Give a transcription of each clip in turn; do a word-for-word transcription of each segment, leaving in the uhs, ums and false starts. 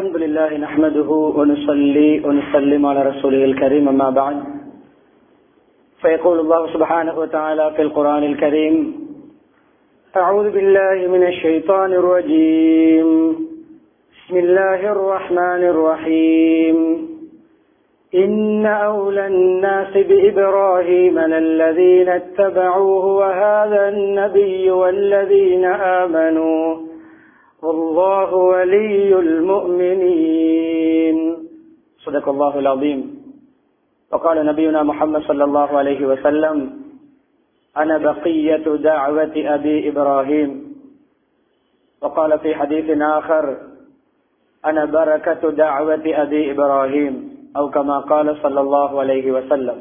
الحمد لله نحمده ونصلي ونسلم على رسوله الكريم أما بعد فيقول الله سبحانه وتعالى في القرآن الكريم أعوذ بالله من الشيطان الرجيم بسم الله الرحمن الرحيم إن أولى الناس بإبراهيم للذين اتبعوه وهذا النبي والذين آمنوا والله ولي المؤمنين صدق الله العظيم. وقال نبينا محمد صلى الله عليه وسلم أنا بقية دعوة أبي إبراهيم. وقال في حديث آخر أنا بركة دعوة أبي إبراهيم أو كما قال صلى الله عليه وسلم.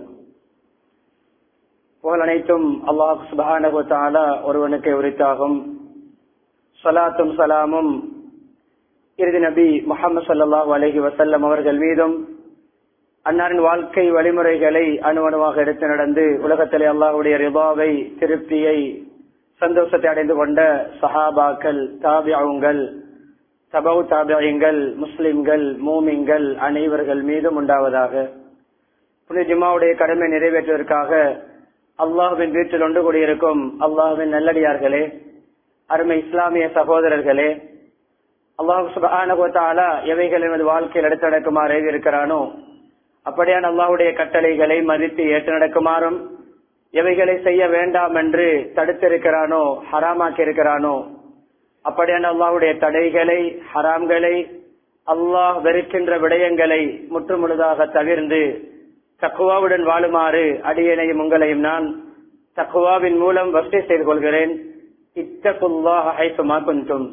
புகழ் அனைத்தும் அல்லாஹ் சுப்ஹானஹு வ தஆலா ஒருவனுக்கே உரித்தாகும். ஸலாத்தும் ஸலாமும் இறுதி நபி முஹம்மது ஸல்லல்லாஹு அலைஹி வஸல்லம் அவர்கள் மீதும், அன்னாரின் வாழ்க்கை வழிமுறைகளை அணுவணுவாக எடுத்து நடந்து உலகத்திலே அல்லாஹ்வுடைய ரிதாவை, திருப்தியை, சந்தோஷத்தை அடைந்து கொண்ட சஹாபாக்கள், தாபிஊன்கள், தபவு தாபிஈன்கள், முஸ்லிம்கள், மூமின்கள் அனைவர்கள் மீதும் உண்டாவதாக. புனித ஜும்ஆவுடைய கடமை நிறைவேற்றுவதற்காக அல்லாஹ்வின் வீட்டில் ஒன்று கூடியிருக்கும் அல்லாஹ்வின் நல்லடியார்களே, அருமை இஸ்லாமிய சகோதரர்களே, அல்லாஹ் சுப்ஹானஹு வ தஆலா எவைகள் நமது வாழ்க்கையில் எடுத்து நடக்குமாறு இருக்கிறானோ அப்படியான அல்லாஹ்வுடைய கட்டளைகளை மதித்து ஏற்று நடக்குமாறும், எவைகளை செய்ய வேண்டாம் என்று தடுத்திருக்கிறானோ, ஹராமாக்கி இருக்கிறானோ அப்படியான அல்லாஹ்வுடைய தடைகளை, ஹராம்களை, அல்லாஹ் வெறுக்கின்ற விடயங்களை முற்றுமுழுதாக தவிர்ந்து தக்வாவுடன் வாழுமாறு அடியேனையும் உங்களையும் நான் தக்வாவின் மூலம் வசிய செய்து கொள்கிறேன். இத்தகுல்லாஹ ஹைசுமா குன்தும்.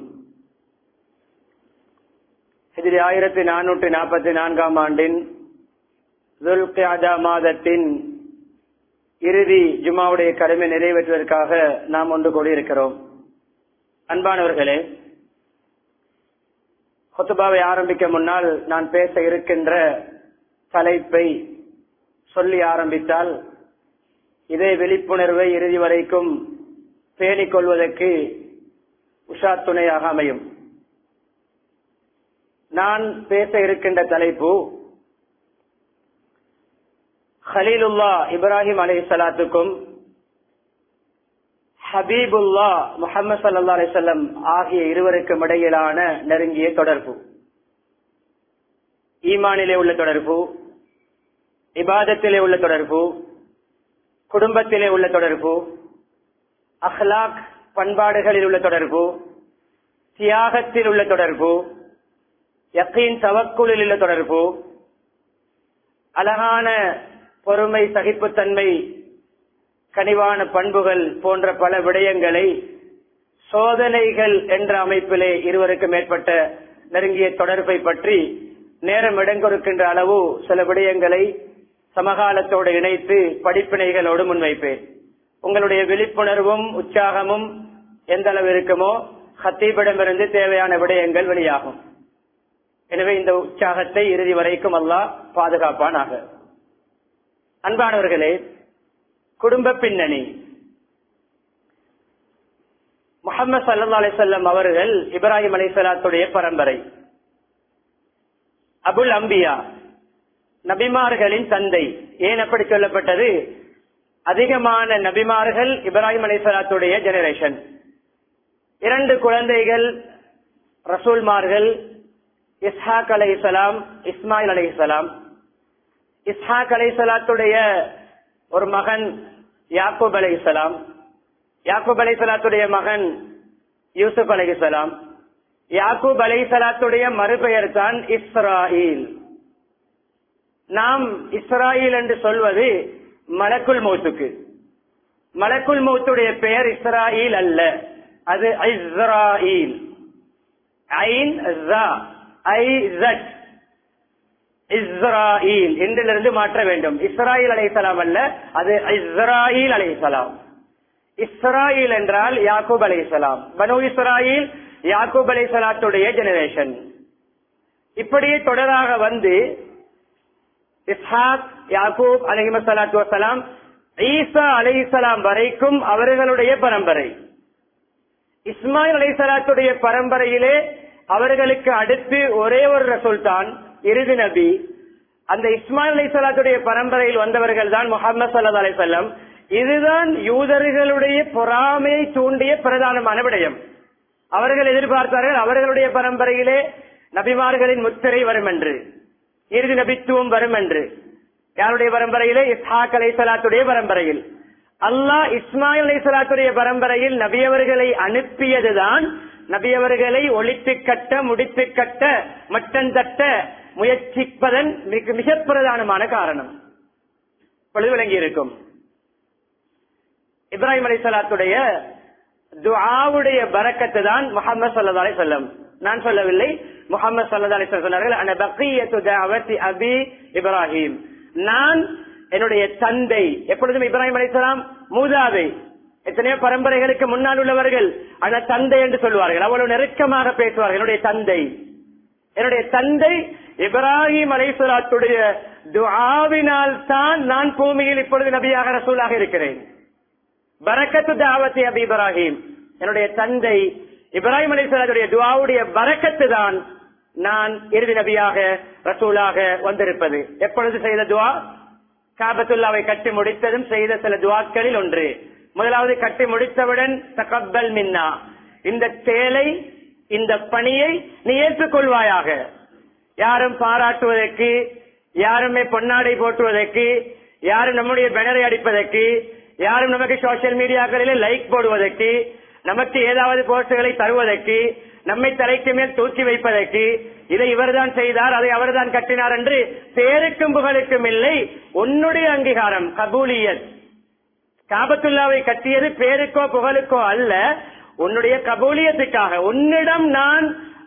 ஹிஜ்ரி ஆயிரத்தி நானூற்றி நாற்பத்தி நான்காம் ஆண்டின் துல்கிஅதா மாதத்தின் இறுதி ஜும்ஆவுடைய கடமை நிறைவேற்றுவதற்காக நாம் ஒன்று கூடியிருக்கிறோம். அன்பானவர்களே, குத்பாவை ஆரம்பிக்க முன்னால் நான் பேச இருக்கின்ற தலைப்பை சொல்லி ஆரம்பித்தால் இதே விழிப்புணர்வை இறுதி வரைக்கும் பேணிக் கொள்வதற்கு உஷா துணையாக அமையும். நான் பேச இருக்கின்ற தலைப்பு ஹலீலுல்லா இப்ராஹிம் அலைஹிஸ்ஸலாத்துக்கும் ஹபீபுல்லா முஹம்மது ஸல்லல்லாஹு அலைஹி வஸல்லம் ஆகிய இருவருக்கும் இடையிலான நெருங்கிய தொடர்பு, ஈமானிலே உள்ள தொடர்பு, இபாதத்திலே உள்ள தொடர்பு, குடும்பத்திலே உள்ள தொடர்பு, அஹ்லாக் பண்பாடுகளில் உள்ள தொடர்பு, தியாகத்தில் உள்ள தொடர்பு, யகீன் தவக்குலில் உள்ள தொடர்பு, அழகான பொறுமை, சகிப்புத்தன்மை, கனிவான பண்புகள் போன்ற பல விடயங்களை சோதனைகள் என்ற அமைப்பிலே இருவருக்கு மேற்பட்ட நெருங்கிய தொடர்பை பற்றி நேரம் இடங்கொடுக்கின்ற அளவு சில விடயங்களை சமகாலத்தோடு இணைத்து படிப்பினைகளோடு முன்வைப்பேன். உங்களுடைய விழிப்புணர்வும் உற்சாகமும் எந்த அளவு இருக்குமோ ஹத்தீபிடமிருந்து தேவையான விடயங்கள் வெளியாகும். எனவே இந்த உற்சாகத்தை இறுதி வரைக்கும் அல்லாஹ் பாதுகாப்பானாக. அன்பானவர்களே, குடும்ப பின்னணி. முஹம்மது ஸல்லல்லாஹு அலைஹி வஸல்லம் அவர்கள் இப்ராஹிம் அலைஹிஸ்ஸலாத்துடைய பரம்பரை, அபுல் அம்பியா, நபிமார்களின் தந்தை. ஏன் அப்படி சொல்லப்பட்டது? அதிகமான நபிமார்கள் இப்ராஹிம் அலைஹிஸ்ஸலாத்துடைய ஜெனரேஷன். இரண்டு குழந்தைகள் ரசூல்மார்கள், இஸ்ஹாக் அலைஹிஸ்ஸலாம், இஸ்மாயில் அலைஹிஸ்ஸலாம். இஸ்ஹாக் அலைஹிஸ்ஸலாத்துடைய ஒரு மகன் யாக்கூப் அலைஹிஸ்ஸலாம், யாக்கூப் அலைஹிஸ்ஸலாத்துடைய மகன் யூசுப் அலைஹிஸ்ஸலாம். யாக்கூப் அலைஹிஸ்ஸலாத்துடைய மறுபெயர் தான் இஸ்ராயில். நாம் இஸ்ராயில் என்று சொல்வது மலக்குல் மௌத்துக்கு. மலக்குல் மௌத்துடைய பெயர் இஸ்ராயில் அல்ல, அது இஸ்ராயில். ஐன் ஸா ஐ ஸட் இஸ்ராயில் என்றிலிருந்து மாற்ற வேண்டும். இஸ்ராயில் அலைஹிஸ்ஸலாம் அல்ல, அது இஸ்ராயில் அலைஹிஸ்ஸலாம். இஸ்ராயில் என்றால் யாக்கூப் அலைஹிஸ்ஸலாம். பனு இஸ்ராயில் யாக்கூப் அலைஹிஸ்ஸலாத்துடைய ஜெனரேஷன். இப்படியே தொடராக வந்து இஸ்ஹாக், யாக்கூப் அலைஹிஸ்ஸலாத்து வஸ்ஸலாம், ஈசா அலைஹிஸ்ஸலாம் வரைக்கும் அவர்களுடைய பரம்பரை. இஸ்மாயில் அலைஹிஸ்ஸலாத்துடைய பரம்பரையிலே அவர்களுக்கு அடுத்து ஒரே ஒரு ரசூல் தான் இறுதி நபி. அந்த இஸ்மாயில் அலைஹிஸ்ஸலாத்துடைய பரம்பரையில் வந்தவர்கள் தான் முஹம்மது ஸல்லல்லாஹு அலைஹி வஸல்லம். இதுதான் யூதர்களுடைய பொறாமையை தூண்டிய பிரதானமான விடயம். அவர்கள் எதிர்பார்த்தார்கள் அவர்களுடைய பரம்பரையிலே நபிமார்களின் முத்திரை வரும் என்று, இறுதி நபித்துவம் வரும் என்று. யாருடைய பரம்பரையிலே? இஸ்ஹாக் அலைஹிஸ்ஸலாத்துடைய பரம்பரையில். அல்லாஹ் இஸ்மாயில் அலைஹிஸ்ஸலாத்துடைய பரம்பரையில் நபியவர்களை அனுப்பியதுதான் நபியவர்களை ஒழித்து கட்ட, முடித்து கட்ட, மட்டன் தட்ட முயற்சிப்பதன் மிக மிக பிரதானமான காரணம். பொழுது விளங்கி இருக்கும். இப்ராஹிம் அலைஹிஸ்ஸலாத்துடைய துஆவுடைய பரக்கத்து தான் முஹம்மது ஸல்லல்லாஹு அலைஹி வஸல்லம். நான் சொல்லவில்லை, முஹம்மது ஸல்லல்லாஹு அலைஹி வஸல்லம் சொன்னார்கள், அன பக்கியத்து தஅவத்தி அபி இப்ராஹிம், நான் என்னுடைய தந்தை. எப்பொழுதும் இப்ராஹிம் அலைஹிஸ்ஸலாம் மூதாதை, எத்தனையோ பரம்பரைகளுக்கு முன்னால் உள்ளவர்கள் அந்த தந்தை என்று சொல்வார்கள். அவ்வளவு நெருக்கமாக பேசுவார்கள். என்னுடைய தந்தை, என்னுடைய தந்தை இப்ராஹிம் அலைஹிஸ்ஸலாத்துடைய துஆவினால் தான் நான் பூமியில் இப்பொழுது நபியாக ரசூலாக இருக்கிறேன். பரக்கத்து தஅவத்தி அபி இப்ராஹிம், என்னுடைய தந்தை இப்ராஹிம் அலைஹிஸ்ஸலாத்துடைய துஆவுடைய பரக்கத்து தான் நான் இறுதி நபியாக ரசூலாக வந்திருப்பது. எப்பொழுது செய்த துஆ? காபத்துல்லாவை கட்டி முடித்ததும் செய்த சில துஆக்களில் ஒன்று. முதலாவது, கட்டி முடித்தவுடன் தகப்பல் மின்னா, இந்த சேலை, இந்த பணியை நீ ஏற்றுக்கொள்வாயாக. யாரும் பாராட்டுவதற்கு, யாருமே பொன்னாடை போட்டுவதற்கு, யாரும் நம்முடைய பேனரை அடிப்பதற்கு, யாரும் நமக்கு சோசியல் மீடியாக்களிலே லைக் போடுவதற்கு, நமக்கு ஏதாவது போஸ்டுகளை தருவதற்கு, நம்மை தலைக்கு மேல் தூக்கி வைப்பதற்கு, இதை இவர்தான் செய்தார், அதை அவர்தான் கட்டினார் என்று பேருக்கும் புகழுக்கும் இல்லை. உன்னுடைய அங்கீகாரம், கபூலியத். காபத்துல்லாவை கட்டியது பேருக்கோ புகழுக்கோ அல்ல, உன்னுடைய கபூலியத்துக்காக, உன்னிடம் நான்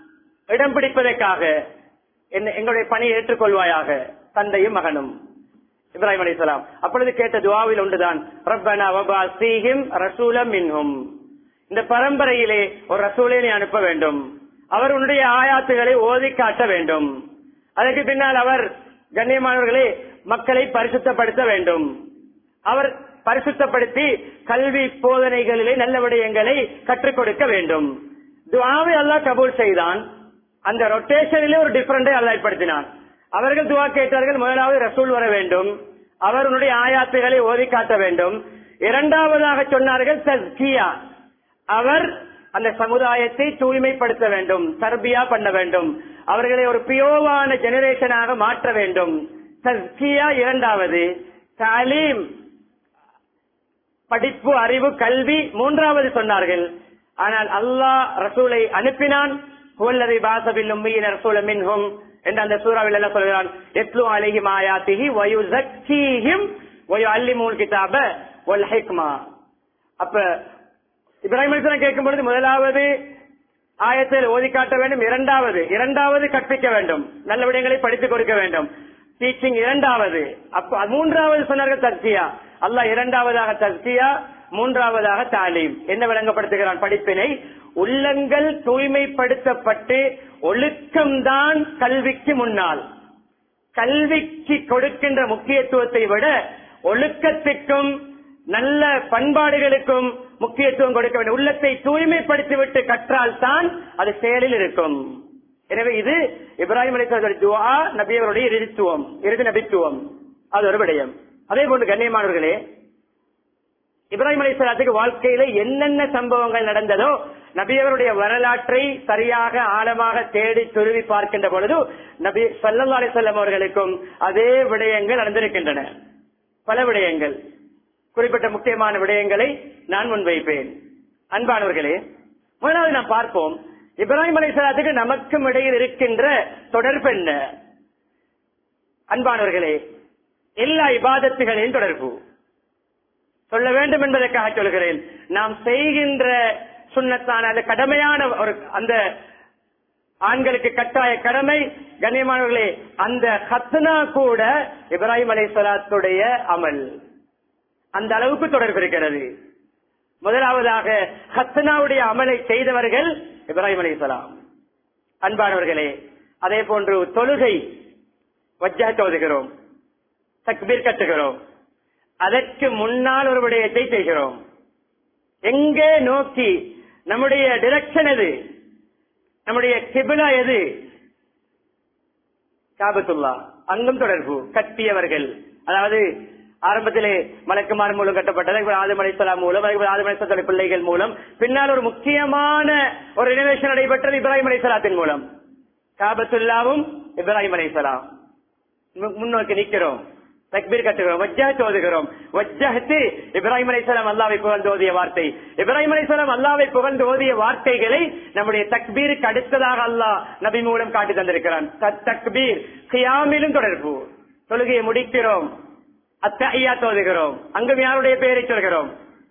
இடம் பிடிப்பதற்காக எங்களுடைய பணியை ஏற்றுக்கொள்வாயாக. தந்தையும் மகனும் இப்ராஹிம் அலைஹிஸ்ஸலாம். அப்பொழுது கேட்ட துஆவில் ஒன்றுதான், ரப்பனா வபஅஸ்ஸீஹிம் ரசூலம் மின்ஹும், இந்த பரம்பரையிலே ஒரு ரசூலை நீ அனுப்ப வேண்டும், அவர் உன்னுடைய ஆயாத்துகளை ஓதி காட்ட வேண்டும். அதற்கு பின்னால் அவர் கண்ணியமானவர்களே மக்களை பரிசுத்தப்படுத்த வேண்டும். அவர் பரிசுத்தப்படுத்தி கல்வி போதனைகளிலே நல்ல விடயங்களை கற்றுக் கொடுக்க வேண்டும். துஆவை அல்லாஹ் கபூல் செய்தான். அந்த ரொட்டேஷனிலே ஒரு டிஃபரண்டை அல்லாஹ் ஏற்படுத்தினான். அவர்கள் துஆ கேட்டார்கள், முதலாவது ரசூல் வர வேண்டும், அவர் உன்னுடைய ஆயாத்துகளை ஓதி காட்ட வேண்டும். இரண்டாவதாக சொன்னார்கள் தஸ்கியா, அவர் அந்த சமுதாயத்தை தூய்மைப்படுத்த வேண்டும், தர்பியா பண்ண வேண்டும், அவர்களை ஒரு பியோவான ஜெனரேஷனாக மாற்ற வேண்டும். தஸ்கியா இரண்டாவது, தாலீம் படிப்பு, அறிவு, கல்வி மூன்றாவது சொன்னார்கள். ஆனால் அல்லாஹ் ரசூலை அனுப்பினான். ஹுவல்லதி பாஸபில் உம்மீன ரசூலம் மின்ஹும் என்ற அந்த சூராவில் எல்லாம் சொல்கிறான், யத்லு அலைஹிம் ஆயாத்திஹி வ யுஸக்கீஹிம் வ யுஅல்லிமுல் கிதாப வல் ஹிக்மா. அப்ப இப்ராஹிம் அலைஹிஸ்ஸலாம் கேட்கும் பொழுது முதலாவது ஆயத்தில் ஓதி காட்ட வேண்டும், இரண்டாவது இரண்டாவது கற்பிக்க வேண்டும், நல்ல விடயங்களை படித்துக் கொடுக்க வேண்டும், டீச்சிங் இரண்டாவது. அப்ப மூன்றாவது சொன்னார்கள் தஸ்கியா. அல்லாஹ் இரண்டாவதாக தஸ்கியா, மூன்றாவதாக தாலீம். என்ன விளங்கப்படுத்துகிறான்? படிப்பினை. உள்ளங்கள் தூய்மைப்படுத்தப்பட்டு ஒழுக்கம்தான் கல்விக்கு முன்னால். கல்விக்கு கொடுக்கின்ற முக்கியத்துவத்தை விட ஒழுக்கத்துக்கும் நல்ல பண்பாடுகளுக்கும் முக்கியத்துவம் கொடுக்க வேண்டும். உள்ளத்தை தூய்மைப்படுத்திவிட்டு கற்றால் தான் அது செயலில் இருக்கும். எனவே இது இப்ராஹிம் அலைஹிஸ்ஸலாத்துடைய துஆ, நபியவருடைய இறுதித்துவம், இறுதி நபித்துவம். அது ஒரு விடயம். அதே போன்று கண்ணியமானவர்களே, இப்ராஹிம் அலைஹிஸ்ஸலாத்துக்கு வாழ்க்கையில என்னென்ன சம்பவங்கள் நடந்ததோ நபியவருடைய வரலாற்றை சரியாக ஆழமாக தேடி துருவி பார்க்கின்ற பொழுது நபி ஸல்லல்லாஹு அலைஹி வஸல்லம் அவர்களுக்கும் அதே விடயங்கள் நடந்திருக்கின்றன. பல விடயங்கள், குறிப்பிட்ட முக்கியமான விடயங்களை நான் முன்வைப்பேன். அன்பானவர்களே, முதலாவது நாம் பார்ப்போம், இப்ராஹிம் அலைஹிஸ்ஸலாத்துக்கு நமக்கும் இடையில் இருக்கின்ற தொடர்பு என்ன? அன்பானவர்களே, எல்லா இபாதத்துகளின் தொடர்பு சொல்ல வேண்டும் என்பதற்காக சொல்கிறேன். நாம் செய்கின்ற சுன்னத்தான அந்த கடமையான ஒரு அந்த ஆண்களுக்கு கட்டாய கடமை, கண்ணியமானவர்களே, அந்த ஹத்னா கூட இப்ராஹிம் அலைஹிஸ்ஸலாத்துடைய அமல் அந்த அளவுக்கு தொடர்பு இருக்கிறது. முதலாவதாக ஹத்னாவுடைய அமலை செய்தவர்கள் இப்ராஹிம் அலைஹிஸ்ஸலாம். அன்பானவர்களே, அதே போன்று தொழுகை வஜ்ஜஹத் ஓதுகிறோம், தக்பீர் கட்டுகிறோம், அதற்கு முன்னால் ஒரு விடயத்தை செய்கிறோம். எங்கே நோக்கி நம்முடைய டிரெக்ஷன் எது? நம்முடைய கிபிலா எது? காபத்துல்லா. அங்கும் தொடர்பு கட்டியவர்கள், அதாவது ஆரம்பத்திலே மலக்குமார் மூலம் கட்டப்பட்டது, ஆதம் அலைஹிஸ்ஸலாம் மூலம், ஆதம் அலைஹிஸ்ஸலாத்துடைய பிள்ளைகள் மூலம், பின்னால் ஒரு முக்கியமான ஒரு ரினோவேஷன் நடைபெற்றது இப்ராஹிம் அலைஹிஸ்ஸலாத்தின் மூலம். காபத்துல்லாவும் இப்ராஹிம் அலைஹிஸ்ஸலாம் முன்னோக்கி நிற்கிறோம், தக்பீர் கட்டுகிறோம், வஜ்ஜஹத் ஓதுகிறோம். வஜ்ஜஹத் இப்ராஹிம் அலைஹிஸ்ஸலாம் அல்லாஹ்வை புகழ்ந்து ஓதிய வார்த்தை. இப்ராஹிம் அலைஹிஸ்ஸலாம் அல்லாஹ்வை புகழ்ந்து ஓதிய வார்த்தைகளை நம்முடைய தக்பீருக்கு அடுத்ததாக அல்லாஹ் நபி மூலம் காட்டி தந்திருக்கிறான். தக்பீர் கியாமிலும் தொடர்பு. தொழுகையை முடிக்கிறோம், அத்தஹியாத் ஓதுகிறோம், அங்கும் யாருடைய பெயரை சொல்கிறோம்?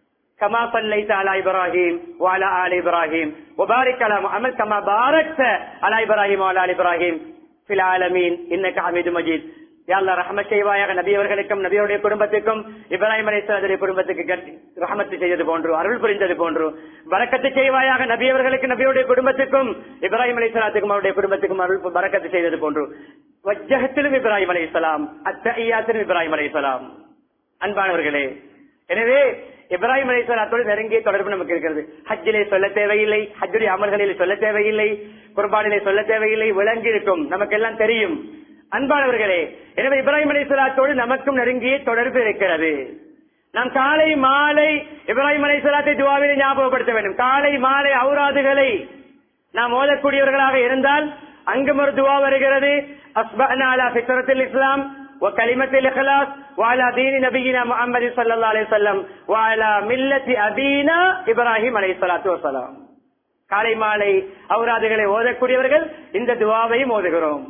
கமா ஸல்லைத அலா இப்ராஹிம் வ அலா ஆலி இப்ராஹிம் வ பாரிக் அலா முஹம்மத் கமா பாரக்த அலா இப்ராஹிம் வ அலா ஆலி இப்ராஹிம் ஃபில் ஆலமீன் இன்னக ஹமீதும் மஜீத். யா அல்லாஹ் ரஹ்மத் செய்வாயாக நபி அவர்களுக்கும் நபியுடைய குடும்பத்துக்கும் இப்ராஹிம் அலைஹிஸ்ஸலாத்துடைய குடும்பத்துக்கு ரஹ்மத் செய்தது போன்று, அருள் புரிந்தது போன்று பரக்கத்து செய்வாயாக நபி அவர்களுக்கு நபியுடைய குடும்பத்துக்கும் இப்ராஹிம் அலைஹிஸ்ஸலாத்துக்கும் அவருடைய குடும்பத்துக்கும் அருள் பரக்கத்து செய்தது போன்று. வஜ்ஜஹத்திலும் இப்ராஹிம் அலைஹிஸ்ஸலாம், அத்தஹியாத்திலும் இப்ராஹிம் அலைஹிஸ்ஸலாம். அன்பானவர்களே, எனவே இப்ராஹிம் அலைஹிஸ்ஸலாத்தோடு நெருங்கிய தொடர்பு நமக்கு இருக்கிறது. ஹஜ்ஜிலே சொல்ல தேவையில்லை, ஹஜ்ஜுடைய அமல்களிலே சொல்ல தேவையில்லை, குர்பானிலே சொல்ல தேவையில்லை, விளங்கி இருக்கும், நமக்கு எல்லாம் தெரியும். அன்பானவர்களே, எனவே இப்ராஹிம் அலைஹிஸ்ஸலாத்தோடு நமக்கும் நெருங்கிய தொடர்பு இருக்கிறது. நாம் காலை மாலை இப்ராஹிம் அலைஹிஸ்ஸலாத்தை துஆவிலே ஞாபகப்படுத்த வேண்டும். காலை மாலை ஔராதுகளை நாம் ஓதக்கூடியவர்களாக இருந்தால் அங்கும் ஒரு துஆ வருகிறது. அஸ்பஹ்னா அலா ஃபித்ரத்தில் இஸ்லாம் வ கலிமத்தில் இக்லாஸ் வ அலா தீனி நபியினா முஹம்மது ஸல்லல்லாஹு அலைஹி வஸல்லம் வ அலா மில்லத்தி அபீனா இப்ராஹிம் அலைஹிஸ்ஸலாத்து வஸலாம். காலை மாலை ஔராதுகளை ஓதக்கூடியவர்கள் இந்த துஆவையும் ஓதுகிறோம்.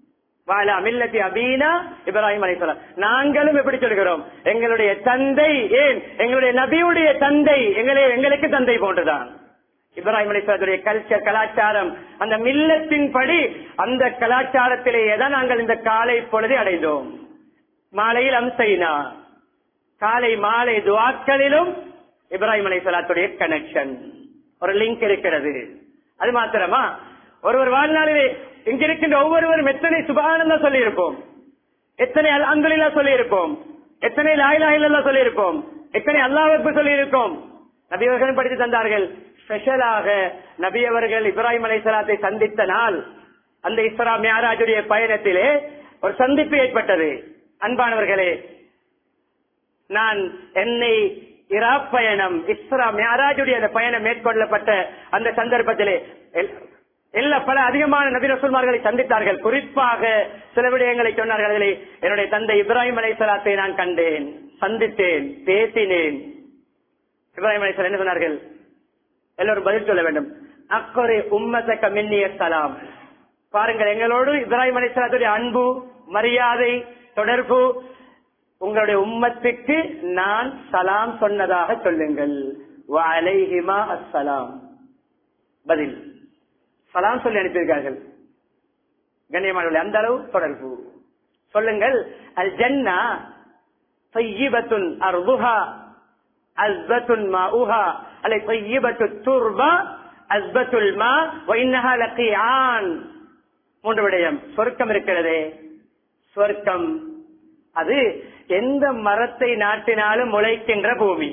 வாலா மில்லத்தி அபீனா இப்ராஹிம் அலைஹிஸ்ஸலாம். நாங்களும் எப்படி சொல்கிறோம்? எங்களுடைய தந்தை, ஏன் எங்களுடைய நபியுடைய தந்தை எங்களை எங்களுக்கு தந்தை போன்றுதான். இப்ராஹிம் அலைஹிஸ்ஸலாத்துடைய கல்ச்சர், கலாச்சாரம், அந்த மில்லத்தின் படி அந்த கலாச்சாரத்திலேயே தான் நாங்கள் இந்த காலை பொழுதை அடைந்தோம். மாலையில் அம்சைனா, காலை மாலை துஆக்களிலும் இப்ராஹிம் அலைஹிஸ்ஸலாத்துடைய கனெக்ஷன், ஒரு லிங்க் இருக்கிறது. அது மாத்திரமா, ஒருவர் வாழ்நாளிலே இங்கிருக்கின்ற ஒவ்வொருவரும் எத்தனை சுப்ஹானல்லாஹ் சொல்லி இருப்போம், எத்தனை அல்ஹம்துலில்லாஹ் சொல்லி இருப்போம், எத்தனை லா இலாஹா இல்லல்லாஹ் சொல்லி இருப்போம், எத்தனை அல்லாஹ் அக்பர் சொல்லி இருக்கோம். நபி அவர்கள் படித்து தந்தார்கள். ஸ்பெஷலாக நபி அவர்கள் இப்ராஹிம் அலைஹிஸ்ஸலாத்தை சந்தித்த நாள், அந்த இஸ்ரா மிஅராஜுடைய பயணத்திலே ஒரு சந்திப்பு ஏற்பட்டது. அன்பானவர்களே, நான் என்னை இராக் பயணம், இஸ்ரா மிஅராஜுடைய அந்த பயணம் மேற்கொள்ளப்பட்ட அந்த சந்தர்ப்பத்திலே எல்லா பல அதிகமான நபி ரசூல்மார்களை சந்தித்தார்கள். குறிப்பாக சில விடயங்களை சொன்னார்கள். அதிலே என்னுடைய தந்தை இப்ராஹிம் அலைஹிஸ்ஸலாத்தை நான் கண்டேன், சந்தித்தேன், பேசினேன். இப்ராஹிம் அலைஹிஸ்ஸலாம் என்ன சொன்னார்கள்? எல்லோரும் பதில் சொல்ல வேண்டும். அக்கொரு உம்மதக மின்னிய சலாம். பாருங்கள், எங்களோடு இப்ராஹிம் அலைஹிஸ்ஸலாத்துடைய அன்பு, மரியாதை, தொடர்பு. உங்களுடைய உம்மத்துக்கு நான் சலாம் சொன்னதாக சொல்லுங்கள். வ அலைஹிமா அஸ்ஸலாம். பதில் சலாம் சொல்லி அனுப்பியிருக்கார்கள். கண்ணியமானவர்களே, அந்த அளவு தொடர்பு. சொல்லுங்கள், அல் ஜன்னா தையிபத்துன் அர்துஹா அஸ்பத்துன் மாஉஹா அலை தையிபத்து துர்பா அஸ்பத்துல் மா வ இன்னஹா லகியான். மூன்று விடயம். சொர்க்கம் இருக்கிறதே, சொர்க்கம் அது எந்த மரத்தை நாட்டினாலும் முளைக்கின்ற பூமி.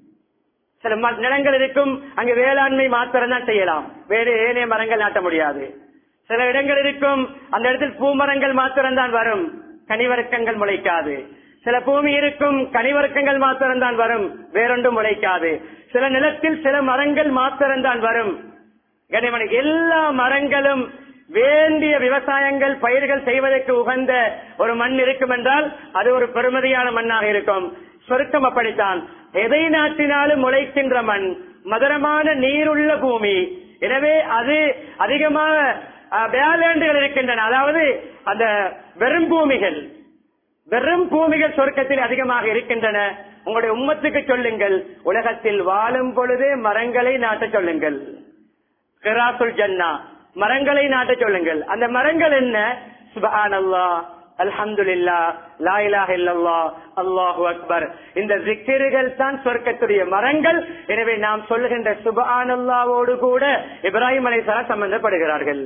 சில நிலங்கள் இருக்கும், அங்கு வேளாண்மை மாத்திரம் தான் செய்யலாம், வேறு ஏனைய மரங்கள் நாட்ட முடியாது. சில இடங்கள் இருக்கும், அந்த இடத்தில் பூமரங்கள் மாத்திரம் தான் வரும், கனிவர்க்கங்கள் முளைக்காது. சில பூமி இருக்கும், கனிவர்க்கங்கள் மாத்திரம் தான் வரும், வேறொன்றும் முளைக்காது. சில நிலத்தில் சில மரங்கள் மாத்திரம் தான் வரும். கனிமணி எல்லா மரங்களும் வேண்டிய விவசாயங்கள், பயிர்கள் செய்வதற்கு உகந்த ஒரு மண் இருக்கும் என்றால் அது ஒரு பெருமதியான மண்ணாக இருக்கும். சொர்க்கம் அப்படித்தான். எதை நாட்டினாலும் முளைக்கின்ற மண், மதுரமான நீருள்ள பூமி. எனவே அது அதிகமாக வேளாண்டுகள் இருக்கின்றன. அதாவது அந்த வெறும் பூமிகள், வெறும் பூமிகள் சொர்க்கத்தில் அதிகமாக இருக்கின்றன. உங்களுடைய உம்மத்துக்கு சொல்லுங்கள், உலகத்தில் வாழும் பொழுதே மரங்களை நாட்ட சொல்லுங்கள். கிராசுல் ஜன்னா, மரங்களை நாட்ட சொல்லுங்கள். அந்த மரங்கள் என்ன? சுப்ஹானல்லாஹ், அல்ஹம்துலில்லாஹ், லா இலாஹா இல்லல்லாஹ், அல்லாஹு அக்பர். இந்த ஜிக்ருகள் தான் சொர்க்கத்துடைய மரங்கள். எனவே நாம் சொல்லுகின்ற சுப்ஹானல்லாஹ்வோடு கூட இப்ராஹிம் அலைஹிஸ்ஸலாம் சம்பந்தப்படுகிறார்கள்.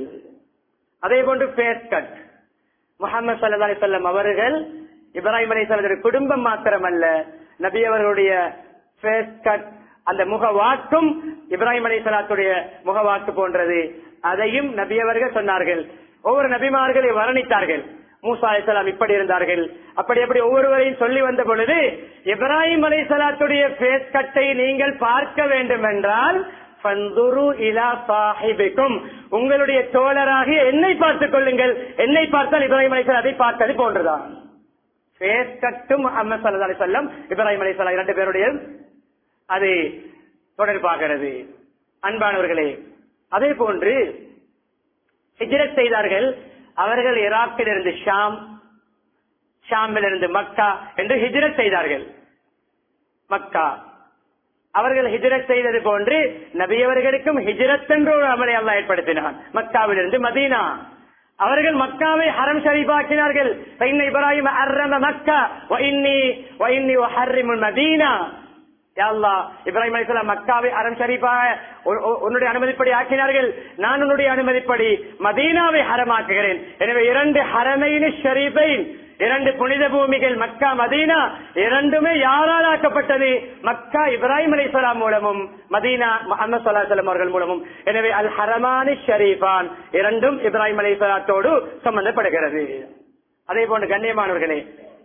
அதே போன்று ஃபேஸ் கட், முஹம்மது ஸல்லல்லாஹு அலைஹி வஸல்லம் அவர்கள் இப்ராஹிம் அலைஹிஸ்ஸலாமுடைய குடும்பம் மாத்திரமல்ல, நபி அவர்களுடைய ஃபேஸ் கட், அந்த முகவாக்கும் இப்ராஹிம் அலைஹிஸ்ஸலாத்துடைய முகவாக்கு போன்றது. அதையும் நபியவர்கள் சொன்னார்கள். ஒவ்வொரு நபிமார்களை வர்ணித்தார்கள். மூசா அலைஹிஸ்ஸலாம் இப்படி இருந்தார்கள், அப்படி அப்படி ஒவ்வொருவரையும் சொல்லி வந்த பொழுது, இப்ராஹிம் அலைஹிஸ்ஸலாத்துடைய ஃபேஸ் கட்டை நீங்கள் பார்க்க வேண்டும் என்றால் ஃபந்துரு இலா சாஹிபிக்கும், உங்களுடைய தோழராகிய என்னை பார்த்துக் கொள்ளுங்கள். என்னை பார்த்தால் இப்ராஹிம் அலைஹிஸ்ஸலாத்தை பார்த்தது போன்றுதான். ஃபேஸ் கட்டும் முஹம்மது ஸல்லல்லாஹு அலைஹி வஸல்லம் இப்ராஹிம் அலைஹிஸ்ஸலாம் இரண்டு பேருடைய அது தொடர்பாகிறது. அன்பானவர்களே, அதே போன்று ஹிஜ்ரத் செய்தார்கள். அவர்கள் ஈராக்கில் இருந்து ஷாம், ஷாமில் இருந்து மக்கா என்று ஹிஜ்ரத் செய்தார்கள். மக்கா அவர்கள் ஹிஜ்ரத் செய்தது போன்று நபியவர்களுக்கும் ஹிஜ்ரத் என்ற ஒரு அமலை அல்லாஹ் ஏற்படுத்தினான். மக்காவில் இருந்து மதீனா, அவர்கள் மக்காவை ஹரம் ஷரீஃபாக்கினார்கள். இப்ராஹிம் ஹர்ரம மக்கா வ இன்னி வ இன்னி உஹர்ரிமுல் மதீனா. யா அல்லாஹ், இப்ராஹிம் அலைஹிஸ்ஸலாம் மக்காவை ஹரம் ஷரீஃபாக உன்னுடைய அனுமதிப்படி ஆக்கினார்கள், நான் உன்னுடைய அனுமதிப்படி மதீனாவை ஹரமாக்குகிறேன். எனவே இரண்டு ஹரமைன் ஷரீஃபைன், இரண்டு புனித பூமிகள் மக்கா மதீனா இரண்டுமே யாரால் ஆக்கப்பட்டது? மக்கா இப்ராஹிம் அலைஹிஸ்ஸலாம் மூலமும் மதீனா முஹம்மது ஸல்லல்லாஹு அலைஹி வஸல்லம் அவர்கள் மூலமும். எனவே அல் ஹரமானி ஷரீஃபான் இரண்டும் இப்ராஹிம் அலைஹிஸ்ஸலாத்தோடு சம்பந்தப்படுகிறது. அதே போன்று கண்ணியமானவர்களே,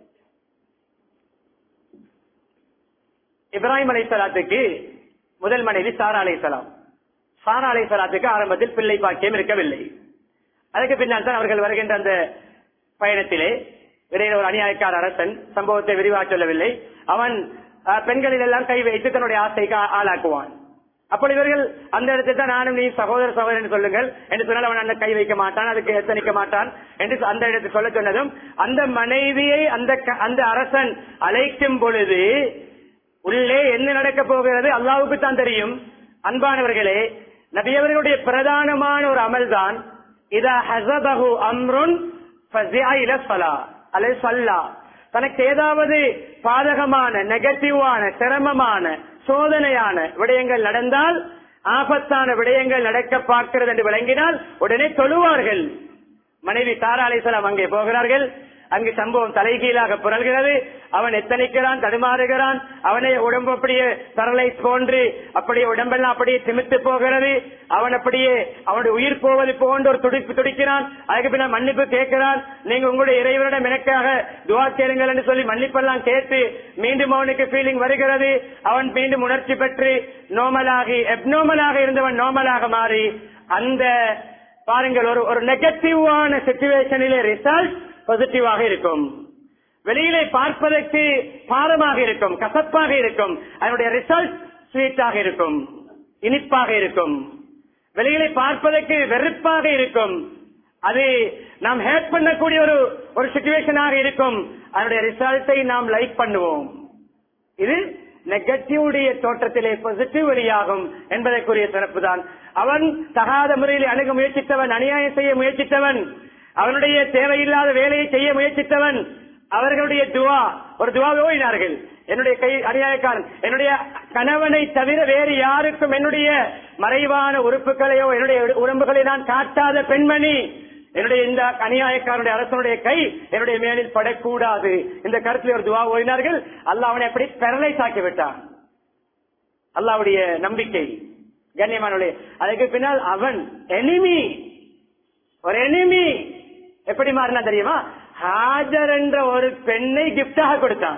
இப்ராஹிம் அலைஹிஸ்ஸலாத்துக்கு முதல் மனைவி சாரா அலைஹிஸ்ஸலாம். சாரா அலைஹிஸ்ஸலாத்துக்கு ஆரம்பத்தில் பிள்ளை பாக்கியம் இருக்கவில்லை. அதுக்கு பின்னால் தான் அவர்கள் வருகின்ற அந்த பயணத்திலே இடையில ஒரு அநியாயக்கார அரசன், சம்பவத்தை விரிவாக சொல்லவில்லை, அவன் பெண்களில் எல்லாம் கை வைத்து தன்னுடைய ஆசைக்கு ஆளாக்குவான். அப்படி இவர்கள் அந்த இடத்துல தான் நானும் நீ சகோதர சகோதரன் சொல்லுங்கள் என்று சொன்னால் அவன் அந்த கை வைக்க மாட்டான், அதுக்கு எத்தனிக்க மாட்டான் என்று அந்த இடத்தில் சொல்ல சொன்னதும் அந்த மனைவியை அந்த அந்த அரசன் அழைக்கும் பொழுது உள்ளே என்ன நடக்க போகிறது அல்லாஹ்வுக்கு தான் தெரியும். அன்பானவர்களே, நபியவர்களுடைய பிரதானமான ஒரு அமல் தான் இதா ஹஸபஹு அம்ருன் ஃபஸிஅ இலா ஸலா அல்லது ஸல்லா. தனக்கு ஏதாவது பாதகமான, நெகட்டிவான, சிரமமான, சோதனையான விடயங்கள் நடந்தால், ஆபத்தான விடயங்கள் நடக்க பார்க்கிறது என்று விளங்கினால் உடனே தொழுவார்கள். மனைவி சாரா அலைஹிஸ்ஸலாம் அங்கே போகிறார்கள். அங்கு சம்பவம் தலைகீழாக புரள்கிறது. அவன் எத்தனைக்கிறான், தடுமாறுகிறான். அவனை உடம்பு அப்படியே பரலைஸ் போன்று அப்படியே உடம்பெல்லாம் அப்படியே திமித்து போகிறது. அவன் அப்படியே அவனுடைய உயிர் போவது போன்ற ஒரு துடிப்பு துடிக்கிறான். அதுக்கு பின்னால் மன்னிப்பு கேட்கிறான். நீங்க உங்களுடைய இறைவனிடம் எனக்காக துவா கேளுங்கள் என்று சொல்லி மன்னிப்பெல்லாம் கேட்டு மீண்டும் அவனுக்கு ஃபீலிங் வருகிறது. அவன் மீண்டும் உணர்ச்சி பெற்று நோமலாகி, எப்னோமலாக இருந்தவன் நோமலாக மாறி, அந்த பாருங்கள் ஒரு ஒரு நெகட்டிவான சிச்சுவேஷனிலே ரிசல்ட் பாசிட்டிவாக இருக்கும். வெளியிலே பார்ப்பதற்கு பாரமாக இருக்கும், கசப்பாக இருக்கும், அதனுடைய ரிசல்ட் ஸ்வீட்டாக இருக்கும், இனிப்பாக இருக்கும். வெளியிலே பார்ப்பதற்கு வெறுப்பாக இருக்கும், அது நாம் ஹேட் பண்ணக்கூடிய ஒரு ஒரு சிச்சுவேஷனாக இருக்கும். அதனுடைய ரிசல்ட்டை நாம் லைக் பண்ணுவோம். இது நெகட்டிவ் தோற்றத்திலே பாசிட்டிவ் வெளியாகும் என்பதற்குரிய சிறப்பு தான். அவன் தகாத முறையில் அணுக முயற்சித்தவன், அநியாயம் செய்ய முயற்சித்தவன், அவனுடைய தேவையில்லாத வேலையை செய்ய முயற்சித்தவன், அவர்களுடைய துவா ஒரு துவாவை ஓடினார்கள். என்னுடைய கை அநியாயக்காரன், என்னுடைய கணவனை தவிர வேறு யாருக்கும் என்னுடைய மறைவான உறுப்புகளையோ என்னுடைய உடம்புகளை நான் காட்டாத பெண்மணி, என்னுடைய இந்த அநியாயக்காரனுடைய அரசனுடைய கை என்னுடைய மேலில் படக்கூடாது. இந்த கருத்தில் ஒரு துவா ஓடினார்கள். அல்லாஹ் அவனை எப்படி பெரலைஸ் ஆக்கி விட்டான். அல்லாஹ்வுடைய நம்பிக்கை கண்ணியமானவர்களே. அதுக்கு பின்னால் அவன் எனிமி, ஒரு எனிமி எப்படி மாறினா தெரியுமா? ஹாஜர் என்ற ஒரு பெண்ணை கிஃப்டாக கொடுத்தான்.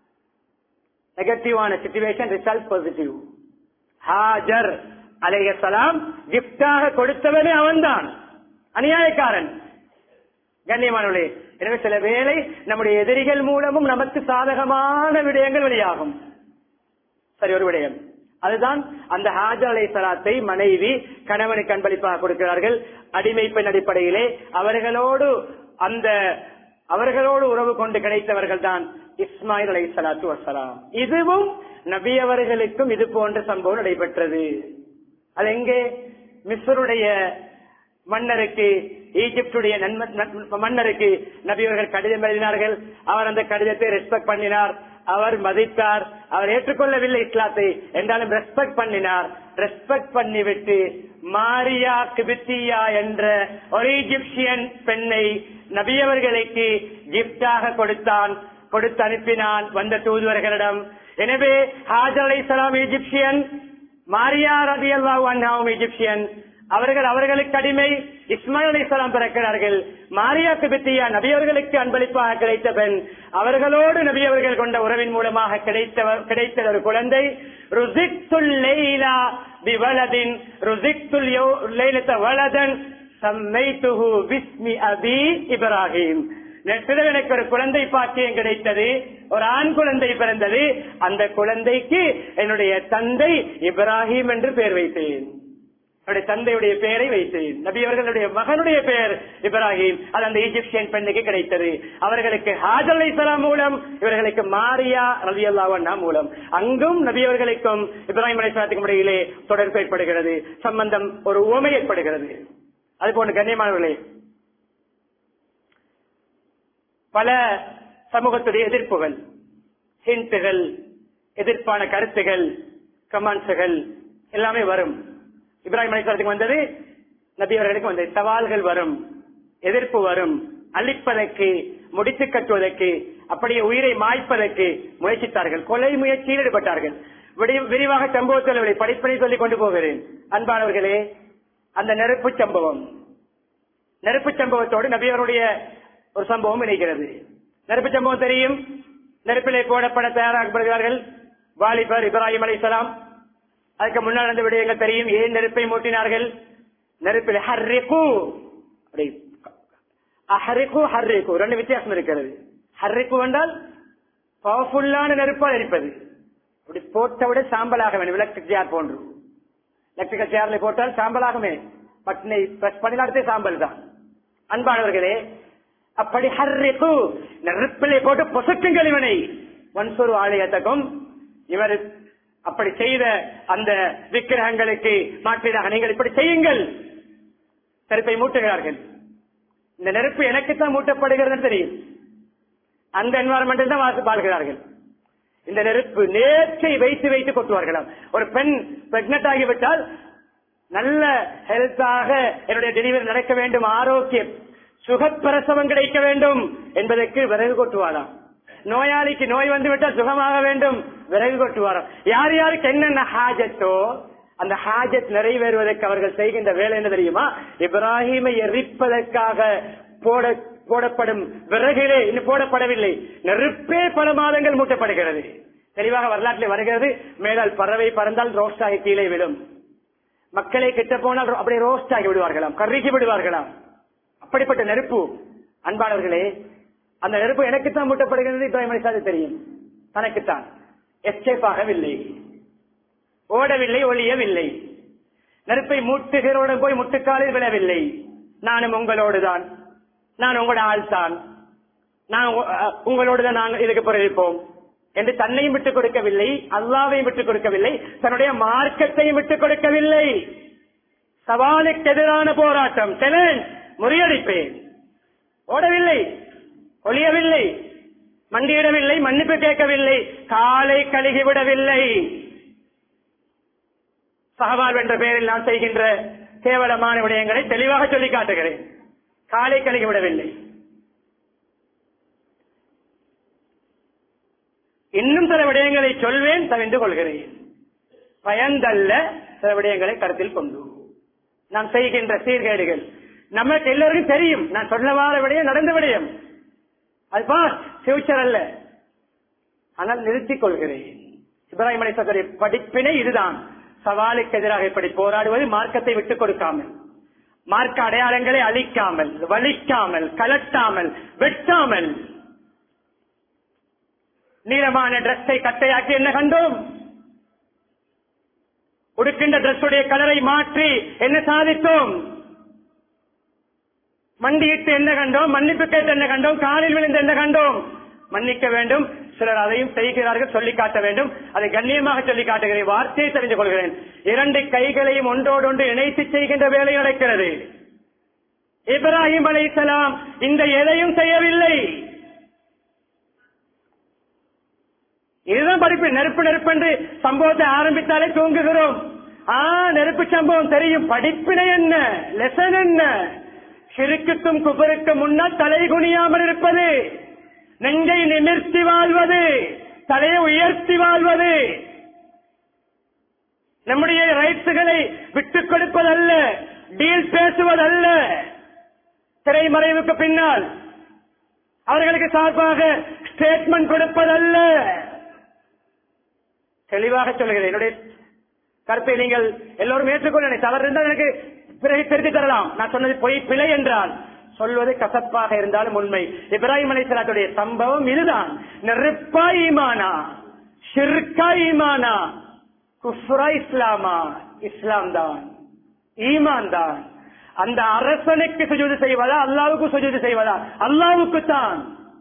நெகட்டிவான சிச்சுவேஷன் ரிசல்ட் பாசிட்டிவ். ஹாஜர் அலைஹிஸ்ஸலாம் கிஃப்டாக கொடுத்தவனே அவன்தான், அநியாயக்காரன். கண்ணியமானவர்களே, எனவே சில வேளை நம்முடைய எதிரிகள் மூலமும் நமக்கு சாதகமான விடயங்கள் வெளியாகும். சரி, ஒரு விடயம் அதுதான் அந்த ஹாஜர் அலைஹிஸ்ஸலாத்தை மனைவி கணவனுக்கு அன்பளிப்பாக கொடுக்கிறார்கள். அடிமை பெண் அடிப்படையிலே அவர்களோடு அந்த அவர்களோடு உறவு கொண்டு கிடைத்தவர்கள் தான் இஸ்மாயில் அலைஹிஸ்ஸலாத்து வஸ்ஸலாம். இதுவும் நபி அவர்களுக்கும் இது போன்ற சம்பவம் நடைபெற்றது. அது எங்கே? மிஸ்ருடைய மன்னருக்கு, ஈஜிப்டுடைய மன்னருக்கு நபியவர்கள் கடிதம் எழுதினார்கள். அவர் அந்த கடிதத்தை ரெஸ்பெக்ட் பண்ணினார், அவர் மதித்தார், அவர் ஏற்றுக்கொள்ளவில்லை இஸ்லாத்தை, என்றாலும் ரெஸ்பெக்ட் பண்ணினார். ரெஸ்பெக்ட் பண்ணிவிட்டு மாரியா கிபித்தியா என்ற ஒரு ஈஜிப்சியன் பெண்ணை நபியவர்களுக்கு கிப்டாக கொடுத்தான், கொடுத்து அனுப்பினான் வந்த தூதுவர்களிடம். எனவே ஹாஜர் அலைஹிஸ்ஸலாம் ஈஜிப்சியன், மாரியா ரலியல்லாஹு அன்ஹா ஈஜிப்சியன். அவர்கள் அவர்களுக்கு அடிமை. இஸ்மாயில் அலைஹிஸ்ஸலாம் பிறக்கிறார்கள். மாரியா கிபித்தியா நபி அவர்களுக்கு அன்பளிப்பாக கிடைத்த பெண். அவர்களோடு நபி அவர்கள் கொண்ட உறவின் மூலமாக கிடைத்த கிடைத்த ஒரு குழந்தை. ருசிக்துல் லைலா பிவலதின் ருசிக்துல் லைலத வலதன் சம்மைதுஹு பிஸ்மி அபி இப்ராஹிம். நேற்றிரவு எனக்கு ஒரு குழந்தை பாக்கியம் கிடைத்தது, ஒரு ஆண் குழந்தை பிறந்தது. அந்த குழந்தைக்கு என்னுடைய தந்தை இப்ராஹிம் என்று பெயர் வைத்தேன். என்னுடைய தந்தையுடைய பெயரை வைத்தேன். நபி அவர்களுடைய மகனுடைய பெயர் இப்ராஹிம். அது அந்த ஈஜிப்சியன் பெண்ணுக்கு கிடைத்தது. அவர்களுக்கு ஹாஜர் அலைஹிஸ்ஸலாம் மூலம், இவர்களுக்கு மாரியா ரலியல்லாஹு அன்ஹா மூலம். அங்கும் நபி அவர்களுக்கும் இப்ராஹிம் அலைஹிஸ்ஸலாத்துக்கும் இடையிலே தொடர்பு ஏற்படுகிறது, சம்பந்தம், ஒரு உவமை ஏற்படுகிறது. அதுபோன்று கண்ணியமானவர்களே, பல சமூகத்துடைய எதிர்ப்புகள், ஹிண்ட்டுகள், எதிர்ப்பான கருத்துகள், கமெண்ட்ஸுகள் எல்லாமே வரும். இப்ராஹிம் அலைஹிஸ்ஸலாத்துக்கு வந்தது, நபி அவர்களுக்கு வந்தது. சவால்கள் வரும், எதிர்ப்பு வரும். அழிப்பதற்கு, முடித்து கட்டுவதற்கு, அப்படியே உயிரை மாய்ப்பதற்கு முயற்சித்தார்கள். கொலை முயற்சியில் ஈடுபட்டார்கள். விரிவாக சம்பவத்தில் படிப்பினை சொல்லிக் கொண்டு போகிறேன். அன்பானவர்களே, அந்த நெருப்பு சம்பவம், நெருப்பு சம்பவத்தோடு நபி அவருடைய ஒரு சம்பவம் இணைகிறது. நெருப்பு சம்பவம் தெரியும். நெருப்பிலே போடப்பட தயாராகப்படுகிறார்கள் வாலிபர் இப்ராஹிம் அலைஹிஸ்ஸலாம். அதுக்கு முன்னால் நடந்த விடயங்கள் தெரியும். ஏன் நெருப்பை மூட்டினார்கள்? நெருப்பில் ஹர்ரிகு, அஹ்ரிகு ஹர்ரிகு ரெண்டு வித்தியாசம் இருக்கிறது. ஹர்ரிகு என்றால் பவர்ஃபுல்லான நெருப்பால் எரிப்பது. அப்படி போட்ட விட சாம்பலாக வேண்டும். எலக்ட்ரிக் சேர் போன்று எலக்ட்ரிக்கல் சேர்ல போட்டால் சாம்பலாகவே, பட்டனை பிரஸ் பண்ணினாலே சாம்பல் தான். அன்பானவர்களே, அப்படி ஹர்ரிகு நெருப்பிலே போட்டு பொசுக்குங்கள் இவனை, வன்சொரு ஆலயத்தக்கும். இவர் அப்படி செய்த அந்த விக்கிரகங்களுக்கு மாற்றீடாக நீங்கள் இப்படி செய்யுங்கள். நெருப்பை மூட்டுகிறார்கள். இந்த நெருப்பு எனக்குத்தான் மூட்டப்படுகிறது தெரியும். அந்த என்வாரன்மெண்டில் தான் வாழ்கிறார்கள். இந்த நெருப்பு நேற்றை வைத்து வைத்து கொட்டுவார்களாம். ஒரு பெண் பிரெக்னன்ட் ஆகிவிட்டால் நல்ல ஹெல்த்தாக என்னுடைய டெலிவரி நடக்க வேண்டும், ஆரோக்கியம், சுகப்பிரசவம் கிடைக்க வேண்டும் என்பதற்கு விறகு கொட்டுவாராம். நோயாளிக்கு நோய் வந்து விட்டால் சுகமாக வேண்டும், விறகு கொட்டுவாராம். யார் யாருக்கு என்னென்ன ஹாஜத்தோ அந்த ஹாஜத் நிறைவேறுவதற்கு அவர்கள் செய்கின்ற வேலை என்ன தெரியுமா? இப்ராஹிமை எரிப்பதற்காக போட போடப்படும் விறகிலே இன்னும் போடப்படவில்லை, நெருப்பே பல மாதங்கள் மூட்டப்படுகிறது. தெளிவாக வரலாற்றில் வருகிறது. மேலால் பறவை பறந்தால் ரோஸ்ட் ஆகி கீழே விடும். மக்களை கிட்ட போனால் அப்படியே ரோஸ்ட் ஆகி விடுவார்களாம், கருகி விடுவார்களாம். அப்படிப்பட்ட நெருப்பு. அன்பானவர்களே, அந்த நெருப்பு எனக்குத்தான் மூட்டப்படுகிறது. இப்ராஹிம் அலைஹிஸ்ஸலாம் தெரியும், தனக்குத்தான். எஸ்கேப் ஆகவில்லை, ஓடவில்லை, ஒளியவில்லை. நெருப்பை மூட்டுகிறோடு போய் முட்டுக்காலில் விழவில்லை. நானும் உங்களோடு தான், நான் உங்களோட ஆள் தான், நான் உங்களோடு தான் நாங்கள் இதுக்கு பிறப்பிப்போம் என்று தன்னையும் விட்டுக் கொடுக்கவில்லை, அல்லாஹ்வையும் விட்டுக் கொடுக்கவில்லை, தன்னுடைய மார்க்கத்தையும் விட்டுக் கொடுக்கவில்லை. சவாலுக்கு எதிரான போராட்டம், சேலஞ்ச், முறியடிப்பேன். ஓடவில்லை, ஒளியவில்லை, மண்டியிடவில்லை, மன்னிப்பு கேட்கவில்லை, காலை கழுகிவிடவில்லை. சஹவால் என்ற பெயரில் நான் செய்கின்ற கேவலமான விடயங்களை தெளிவாக சொல்லி காட்டுகிறேன். காலை கழுகிவிடவில்லை. இன்னும் சில விடயங்களை சொல்வேன், தவிர்த்து கொள்கிறேன். பயந்தல்ல, சில விடயங்களை கருத்தில் கொண்டு நாம் செய்கின்ற சீர்கேடுகள் நமக்கு எல்லோருக்கும் தெரியும். நான் சொல்ல வார விடயம் நடந்த விடயம், அது பாஸ்ட், ஃபியூச்சர் அல்ல. ஆனால் நிறுத்திக் கொள்கிறேன். இப்ராஹிம் அலைஹிஸ்ஸலாத்துடைய படிப்பினை இதுதான். சவாலுக்கு எதிராக இப்படி போராடுவது, மார்க்கத்தை விட்டுக் கொடுக்காமல், மார்க்க அடையாளங்களை அழிக்காமல், வலிக்காமல், கலட்டாமல், வெட்டாமல். நீளமான டிரெஸ்ஸை கட்டையாக்கி என்ன கண்டோம்? உடுக்கின்ற டிரெஸ்ஸுடைய கலரை மாற்றி என்ன சாதித்தோம்? மண்டியிட்டு என்ன கண்டோம்? மன்னிப்பு கேட்டு என்ன கண்டோம்? காலில் விழுந்து என்ன கண்டோம்? மன்னிக்க வேண்டும். சிலர் அதையும் செய்கிறார்கள், சொல்லி காட்ட வேண்டும். அதை கண்ணியமாக சொல்லி காட்டுகிறேன், வார்த்தையை தெரிந்து கொள்கிறேன். இரண்டு கைகளையும் ஒன்றோடு ஒன்று இணைத்து செய்கின்ற வேலை நடக்கிறது. இப்ராஹிம் அலைஹிஸ்ஸலாம் இந்த எதையும் செய்யவில்லை. இதுதான் படிப்பு. நெருப்பு நெருப்பு என்று சம்பவத்தை ஆரம்பித்தாலே தூங்குகிறோம். ஆ, நெருப்பு சம்பவம் தெரியும். படிப்பினை என்ன, லெசன் என்ன? ஷிர்க்குக்கும் குஃபருக்கும் முன்னால் தலை குனியாமல் இருப்பது, நெஞ்சை நிமிர்த்தி வாழ்வது, தலையை உயர்த்தி வாழ்வது, நம்முடைய ரைட்ஸுகளை விட்டுக் கொடுப்பதல்ல, டீல் பேசுவதல்ல, திரைமறைவுக்கு பின்னால் அவர்களுக்கு சார்பாக ஸ்டேட்மெண்ட் கொடுப்பதல்ல. தெளிவாக சொல்லுகிறேன். என்னுடைய கருத்தை நீங்கள் எல்லோரும் ஏற்றுக்கொள்ள, தவறு இருந்தால் எனக்கு பிறகு திருத்தி தரலாம். நான் சொன்னது பொய் பிழை என்றால் சொல்வது கசப்பாக இருந்தாலும் உண்மை. இப்ராஹிம் அலைஹிஸ்ஸலாத்துடைய சம்பவம் இதுதான். நெருப்பா ஈமானா, ஷிர்கா ஈமானா, குஃப்ரா இஸ்லாமா? இஸ்லாம் தான், ஈமான் தான். அந்த அரசனுக்கு சுஜூது செய்வதா, அல்லாவுக்கு சுஜூது செய்வதா? அல்லாவுக்கு தான்.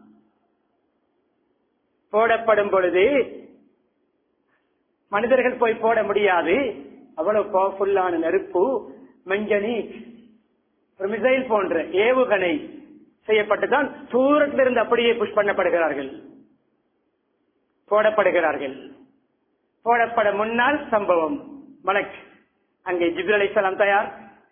போடப்படும் பொழுது மனிதர்கள் போய் போட முடியாது, அவ்வளவு பவர்ஃபுல்லான நெருப்பு, மஞ்சனி, ஒரு மிசைல் போன்ற ஏவுகணை செய்யப்பட்டுதான் தூரத்திலிருந்து அப்படியே புஷ் பண்ணப்படுகிறார்கள், போடப்படுகிறார்கள். போடப்பட முன்னால் சம்பவம் மலக், அங்கே ஜிப்ரீல் அலைஹிஸ்ஸலாம் தயார்.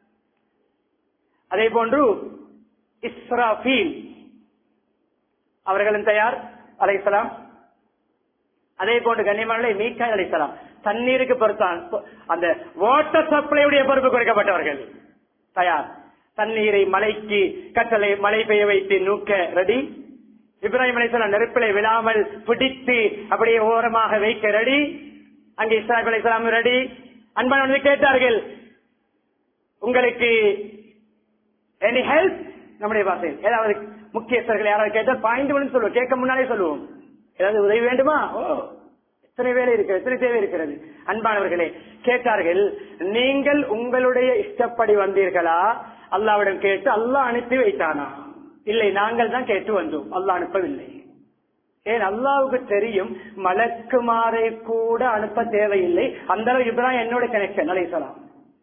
அதே போன்று இஸ்ராஃபீல் அவர்களும் தயார் அலைஹிஸ்ஸலாம். அதே போன்று கண்ணியமான மீகாயில் அலைஹிஸ்ஸலாம் தண்ணீருக்கு பொறுத்தான், அந்த வாட்டர் சப்ளையுடைய பொறுப்பு கொடுக்கப்பட்டவர்கள் தயார். தண்ணீரை மலைக்கு கட்டளை மழை பெய்ய வைத்து நூக்க ரெடி. இப்ராஹிம் அலைஹிஸ்ஸலாம் நெருப்பிலை விழாமல் பிடித்து அப்படியே ஓரமாக வைக்க ரெடி. அங்கே இஸ்ராஃபீல் அலைஹிஸ்ஸலாம் ரெடி. அன்பானவர்கள் கேட்டார்கள், உங்களுக்கு எனி ஹெல்ப்? நம்முடைய பாசையில் ஏதாவது முக்கியஸ்தர்கள் யாராவது கேட்டால் பாய்ந்து சொல்லுவோம், கேட்க முன்னாலே சொல்லுவோம். ஏதாவது உதவி வேண்டுமா? ஓ, எத்தனை வேலை இருக்கிறது, எத்தனை தேவை இருக்கிறது. அன்பானவர்களே கேட்டார்கள், நீங்கள் உங்களுடைய இஷ்டப்படி வந்தீர்களா, அல்லாவிடம் கேட்டு அல்லாஹ் அனுப்பி வைத்தானா? இல்லை, நாங்கள் தான் கேட்டு வந்தோம், அல்லாஹ் அனுப்பவில்லை. ஏன்? அல்லாவுக்கு தெரியும் மலக்குமாரை கூட அனுப்ப தேவையில்லை. அந்த அளவு இப்ராஹிம் என்னோட கனெக்ஷன் அலைஹிஸ்ஸலாம்.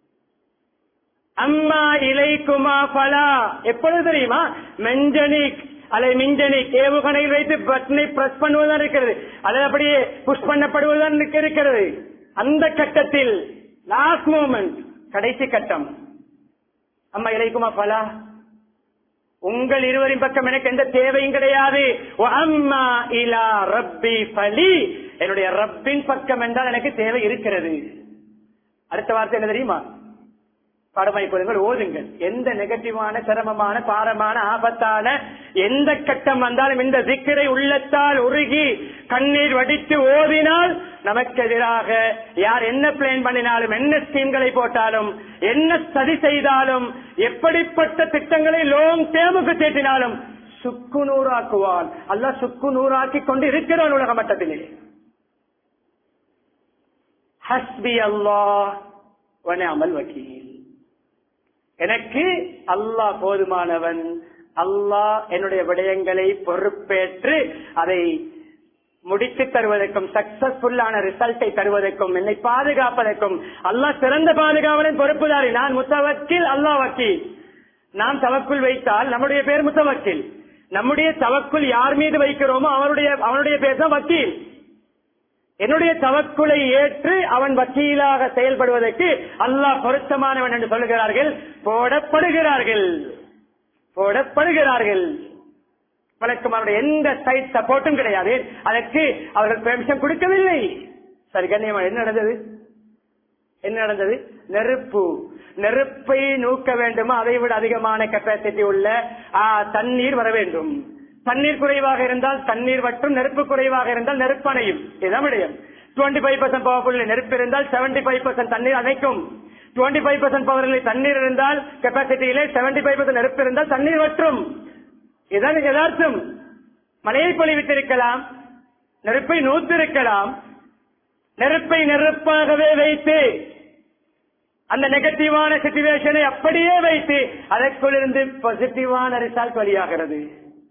அம்மா இலைக்குமா பலா, எப்பொழுது தெரியுமா? மெஞ்சனிக் அலை மிஞ்சனிக் ஏவுகணையில் வைத்து பட்டனை பிரஸ் பண்ணுவதுதான் இருக்கிறது, அதை அப்படியே புஷ் பண்ணப்படுவதுதான் இருக்கிறது. அந்த கட்டத்தில் லாஸ்ட் மூமெண்ட், கடைசி கட்டம். அம்மா இலைக்குமா பலா, உங்கள் இருவரின் பக்கம் எனக்கு எந்த தேவையும் கிடையாது. அம்மா இலா ரப்பி பலி, என்னுடைய ரப்பின் பக்கம் என்றால் எனக்கு தேவை இருக்கிறது. அடுத்த வார்த்தை என்ன தெரியுமா? பாடமாய் கொள்ளுங்கள், ஓதுங்கள். எந்த நெகட்டிவான, சிரமமான, பாரமான, ஆபத்தான எந்த கட்டம் வந்தாலும் இந்த திக்கரை உள்ளத்தால் உருகி கண்ணீர் வடித்து ஓதினால், நமக்கு எதிராக யார் என்ன பிளான் பண்ணினாலும், என்ன ஸ்கீம்களை போட்டாலும், என்ன சதி செய்தாலும், எப்படிப்பட்ட திட்டங்களை லோங் டேமுக்கு தேற்றினாலும் சுக்கு நூறாக்குவான். அல்லாஹ் சுக்கு நூறாக்கி கொண்டு இருக்கிறான் உலக மட்டத்திலே. ஹஸ்பி அல்லாஹ் வ நிஅமல் வக்கீல், எனக்கு அல்லாஹ் போதுமானவன். அல்லாஹ் என்னுடைய விடயங்களை பொறுப்பேற்று அதை முடித்து தருவதற்கும், சக்சஸ்ஃபுல்லான ரிசல்ட்டை தருவதற்கும், என்னை பாதுகாப்பதற்கும் அல்லாஹ் சிறந்த பாதுகாவலின் பொறுப்புதாரி. நான் முத்தவக்கில், அல்லாஹ் வக்கீல். நாம் தவக்குள் வைத்தால் நம்முடைய பேர் முத்தவக்கில். நம்முடைய தவக்குள் யார் மீது வைக்கிறோமோ அவருடைய அவனுடைய பேர் தான் வக்கீல். என்னுடைய தவக்குலை ஏற்று அவன் வக்கீலாக செயல்படுவதற்கு அல்லாஹ் பொருத்தமானவன் என்று சொல்லுகிறார்கள். போடப்படுகிறார்கள் போடப்படுகிறார்கள் வழக்கமான எந்த சைட் சப்போர்ட்டும் கிடையாது. அதற்கு அவர்கள் பெர்மிஷன் கொடுக்கவில்லை. சரி கண்ணியமா, என்ன நடந்தது? என்ன நடந்தது? நெருப்பு நெருப்பை நூக்க வேண்டுமா? அதை விட அதிகமான கெப்பாசிட்டி உள்ள தண்ணீர் வர வேண்டும். தண்ணீர் குறைவாக இருந்தால் தண்ணீர் வற்றும், நெருப்பு குறைவாக இருந்தால் நெருப்பு அணையும். இதுதான் விடயம். டுவெண்ட்டி ஃபைவ் பர்சன்ட் பவர் நெருப்பு இருந்தால் செவன்டி ஃபைவ் பர்சன்ட் தண்ணீர் அணைக்கும். டுவெண்ட்டி ஃபைவ் பர்சன்ட் பவர் தண்ணீர் இருந்தால் கெப்பாசிட்டியிலே செவன்டி ஃபைவ் பர்சன்ட் நெருப்பு இருந்தால் தண்ணீர் வற்றும். இதுதான் யதார்த்தம். மழையை பொழிவித்திருக்கலாம், நெருப்பை நூத்திருக்கலாம். நெருப்பை நெருப்பாகவே வைத்து அந்த நெகட்டிவான சிச்சுவேஷனை அப்படியே வைத்து அதற்குள் இருந்து பாசிட்டிவான ரிசல்ட் வெளியாகிறது.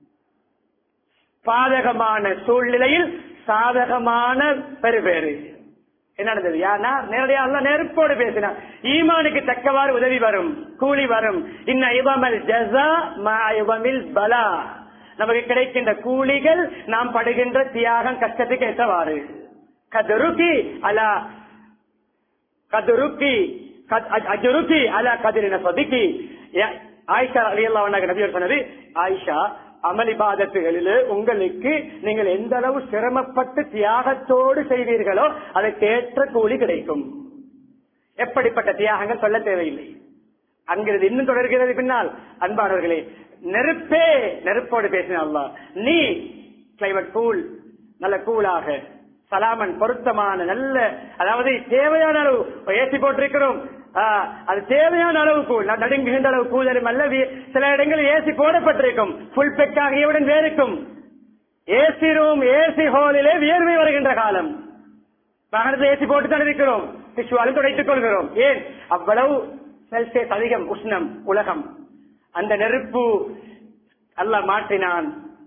பாதகமான சூழ்நிலையில் சாதகமான பெறுபேறு என்ன நடந்தது? யாரா நேரடியாக நெருப்போடு பேசினார். ஈமானுக்கு தக்கவாறு உதவி வரும், கூலி வரும். இன்ன இவமல் ஜஸா மா இவமில் பலா, நமக்கு கிடைக்கின்ற கூலிகள் நாம் படுகின்ற தியாகம், கஷ்டத்துக்கு ஏற்றவாறு. கதுருக்கி அலா கதுருக்கி அஜுருக்கி அலா கதிரின சொதிக்கி. ஆயிஷா ரலியல்லாஹு அன்ஹா நபியர் சொன்னது, ஆயிஷா அமல் இபாதத்துகளில் உங்களுக்கு நீங்கள் எந்த அளவு சிரமப்பட்டு தியாகத்தோடு செய்வீர்களோ அதற்கு ஏற்ற கூலி கிடைக்கும். எப்படிப்பட்ட தியாகங்கள் சொல்ல தேவையில்லை. அங்கிருந்து இன்னும் தொடர்கிறது பின்னால். அன்பானவர்களே, நெருப்பே நெருப்போடு பேசின அல்லாஹ், நீ கிளைமேட் கூல், நல்ல கூலாக சலாமன் பொருத்தமான நல்ல, அதாவது தேவையான அளவு ஏசி போட்டிருக்கிறோம், அது தேவையான அளவு கூழ், நடுங்குகின்ற அளவு கூதலும் அல்ல. சில இடங்களில் ஏசி போடப்பட்டிருக்கும், புல் பெக் ஆகியவுடன் வேறுக்கும். ஏசி ரூம் ஏசி ஹாலிலே வியர்வை வருகின்ற காலம், வாகனத்தில் ஏசி போட்டு தான் இருக்கிறோம், டிஷ்யூவாலும் துடைத்துக் கொள்கிறோம். ஏன் அவ்வளவு செல்சியஸ் அதிகம் உஷ்ணம் உலகம். அந்த நெருப்பு அல்லாஹ் மாற்றினான்.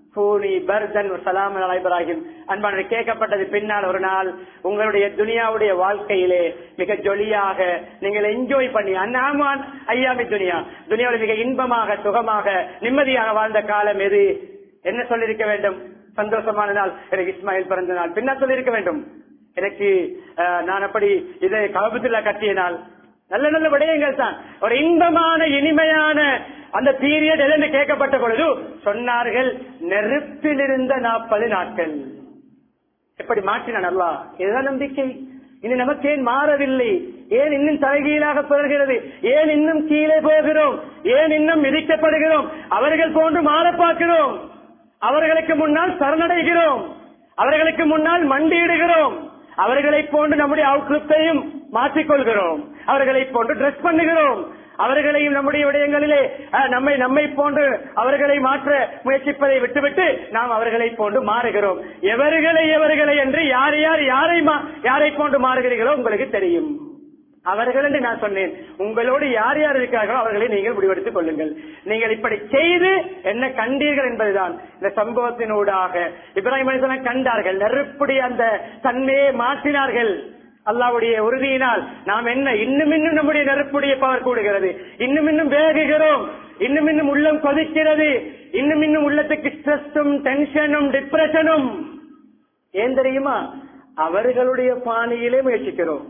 அன்பான கேட்கப்பட்டது பின்னால் ஒரு நாள் உங்களுடைய துனியாவுடைய வாழ்க்கையிலே மிக ஜொலியாக நீங்கள் என்ஜாய் பண்ணி அண்ணாமான் ஐயாமி துனியா துனியாவில் மிக இன்பமாக சுகமாக நிம்மதியாக வாழ்ந்த காலம் எது? என்ன சொல்லியிருக்க வேண்டும்? சந்தோஷமான நாள் எனக்கு இஸ்மாயில் பிறந்த நாள். பின்னால் சொல்லியிருக்க வேண்டும், எனக்கு நான் அப்படி இதை கபத்துல்லா கட்டிய நாள். நல்ல நல்ல விடயங்கள் தான். ஒரு இன்பமான இனிமையான அந்த பீரியட் எது கேட்கப்பட்ட பொழுது சொன்னார்கள், நெருப்பில் இருந்த நாற்பது நாட்கள். எப்படி மாற்றினான் அல்லாஹ்? இதுதான் நம்பிக்கை. இனி நமக்கு ஏன் மாறவில்லை? ஏன் இன்னும் தலைகீழாக தொடர்கிறது? ஏன் இன்னும் கீழே போகிறோம்? ஏன் இன்னும் மிதிக்கப்படுகிறோம்? அவர்கள் போன்று மாற பார்க்கிறோம், அவர்களுக்கு முன்னால் சரணடைகிறோம், அவர்களுக்கு முன்னால் மண்டியிடுகிறோம், அவர்களை போன்று நம்முடைய அவுட்லுக்கையும் மாற்றிக்கொள்கிறோம், அவர்களை போன்று டிரெஸ் பண்ணுகிறோம், அவர்களையும் நம்முடைய விடயங்களிலே நம்மை நம்மை போன்று அவர்களை மாற்ற முயற்சிப்பதை விட்டுவிட்டு நாம் அவர்களை போன்று மாறுகிறோம். எவர்களை எவர்களை என்று யார் யார் யாரை யாரை போன்று மாறுகிறீர்களோ உங்களுக்கு தெரியும். அவர்கள் என்று நான் சொன்னேன். உங்களோடு யார் யார் இருக்கிறார்களோ அவர்களை நீங்கள் முடிவெடுத்துக் கொள்ளுங்கள். நீங்கள் இப்படி செய்து என்ன கண்டீர்கள் என்பதுதான் இந்த சம்பவத்தினூடாக இப்ராஹிம் அலைஹிஸ்ஸலாம் கண்டார்கள். நெருப்புடைய அந்த தன்மையை மாற்றினார்கள். அல்லாஹ்வுடைய உறுதியினால் நாம் என்ன இன்னும் இன்னும் நம்முடைய நெருப்புடைய பவர் கூடுகிறது, இன்னும் இன்னும் வேகுகிறோம், இன்னும் இன்னும் உள்ளம் கொதிக்கிறது, இன்னும் இன்னும் உள்ளத்துக்கு ஸ்ட்ரெஸ்ஸும் டென்ஷனும் டிப்ரெஷனும். ஏன் தெரியுமா? அவர்களுடைய பாணியிலே முயற்சிக்கிறோம்.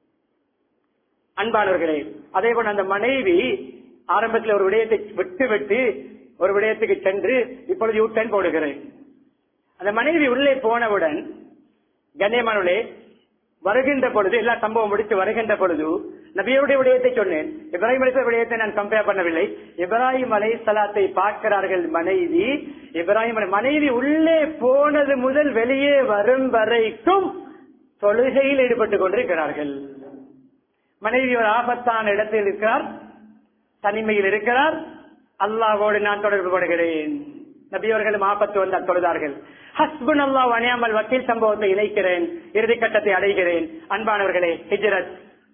அன்பானவர்களே, அதே போல அந்த மனைவி ஆரம்பத்தில் ஒரு விடயத்தை விட்டு விட்டு ஒரு விடயத்துக்கு சென்று இப்பொழுது யூ டர்ன் போடுகிறேன். அந்த மனைவி உள்ளே போனவுடன் கண்ணியமானவர்களே வருகின்ற பொழுது எல்லா சம்பவம் முடித்து வருகின்ற பொழுது நபியுடைய விடயத்தை சொன்னேன். இப்ராஹிம் அலைஹிஸ்ஸலாம் விடயத்தை நான் கம்பேர் பண்ணவில்லை. இப்ராஹிம் அலைஹிஸ்ஸலாத்தை பார்க்கிறார்கள் மனைவி. இப்ராஹிம் மனைவி உள்ளே போனது முதல் வெளியே வரும் வரைக்கும் தொழுகையில் ஈடுபட்டுக் கொண்டிருக்கிறார்கள். மனைவி ஒரு ஆபத்தான இடத்தில் இருக்கிறார், தனிமையில் இருக்கிறார். அல்லாஹ்வோடு நான் தொடர்பு படுகிறேன். நபியவர்களும் ஆபத்து வந்தால் தொழுதார்கள். ஹஸ்புன் அல்லாஹ் அணியாமல் வக்கீல் சம்பவத்தை இணைக்கிறேன், இறுதிக்கட்டத்தை அடைகிறேன். அன்பானவர்களே, ஹிஜ்ரத்.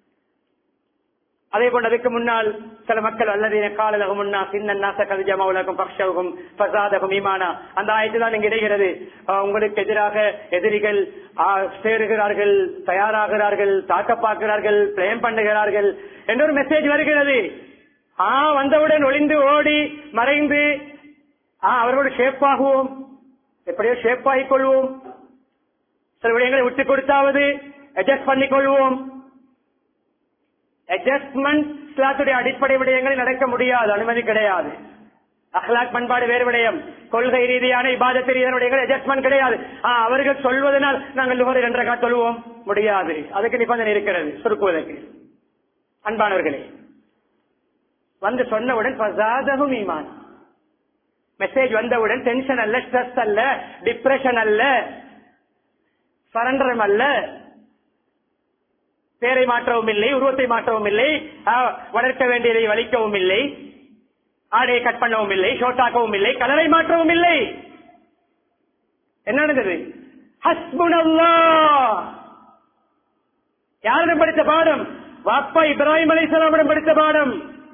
அதே போன்று அதுக்கு முன்னால் சில மக்கள் அல்லதீன காலலகும் முன்னா சின்ன கவிஜமாவுலகும் பக்ஷவுகும் பசாதகும் ஈமானா அந்த ஆயத்து தான் இங்கு இடைகிறது. உங்களுக்கு எதிராக எதிரிகள் சேருகிறார்கள், தயாராகிறார்கள், தாக்க பார்க்கிறார்கள், பிளேம் பண்ணுகிறார்கள் என்ற ஒரு மெசேஜ் வருகிறது. ஆ வந்தவுடன் ஒளிந்து ஓடி மறைந்து அவர்களோடு ஷேப் ஆகுவோம், எப்படியோ ஷேப் ஆகிக் கொள்வோம், சில விடயங்களை விட்டுக் கொடுத்தாவது அட்ஜஸ்ட் பண்ணிக் கொள்வோம். அட்ஜஸ்ட்மெண்ட் அடிப்படை விடயங்களில் நடக்க முடியாது, அனுமதி கிடையாது. அஹ்லாக் பண்பாடு வேறு விடயம், கொள்கை ரீதியான இபாதத் ரீதியான விடயங்கள் அட்ஜஸ்ட்மெண்ட் கிடையாது. அவர்கள் சொல்வதனால் நாங்கள் லுஹர் இரண்டரை கால் சொல்லுவோம், முடியாது. அதுக்கு நிபந்தனை இருக்கிறது சுருக்குவதற்கு. அன்பானவர்களே, வந்து சொன்னவுடன் ஃபஸாதஹும் ஈமான், மெசேஜ் வந்தவுடன் டென்ஷன் அல்ல, ஸ்ட்ரெஸ் அல்ல, டிப்ரெஷன் அல்ல, சரண்டரம் அல்ல, பேரை மாற்றவும் இல்லை, உருவத்தை மாற்றவும் இல்லை, வளர்க்க வேண்டியதை வலிக்கவும் இல்லை, ஆடையை கட் பண்ணவும் இல்லை, ஷோட்டாக்கவும் இல்லை, கலரை மாற்றவும் இல்லை. என்ன நடந்தது? ஹஸ்புனல்லாஹ். யாரிடம் படித்த பாடம்? வாப்பா இப்ராஹிம் அலைஹிஸ்ஸலாமிடம் படித்த பாடம்.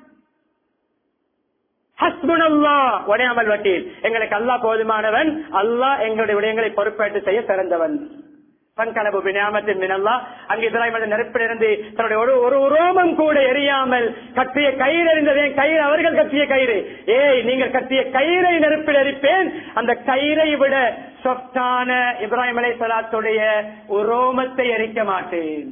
ஹஸ்புனல்லாஹ் வ நிஅமல் வக்கீல். எங்களுக்கு அல்லாஹ் போதுமானவன், அல்லாஹ் எங்களுடைய விடயங்களை பொறுப்பேற்று செய்ய சிறந்தவன். பன்கலபு பின்யாமத்தின் மினல்லாஹ். அங்கு இப்ராஹிம் நெருப்பிலிருந்து தன்னுடைய ஒரு ஒரு ரோமம் கூட எரியாமல் கட்டிய கயிறு எறிந்ததே, கயிறு அவர்கள் கட்டிய கயிறு. ஏய், நீங்கள் கட்டிய கயிறை நெருப்பில் எரிப்பேன், அந்த கயிறை விட சொஃப்டான இப்ராஹிம் அலைஹிஸ்ஸலாத்துடைய ஒரு ரோமத்தை எரிக்க மாட்டேன்.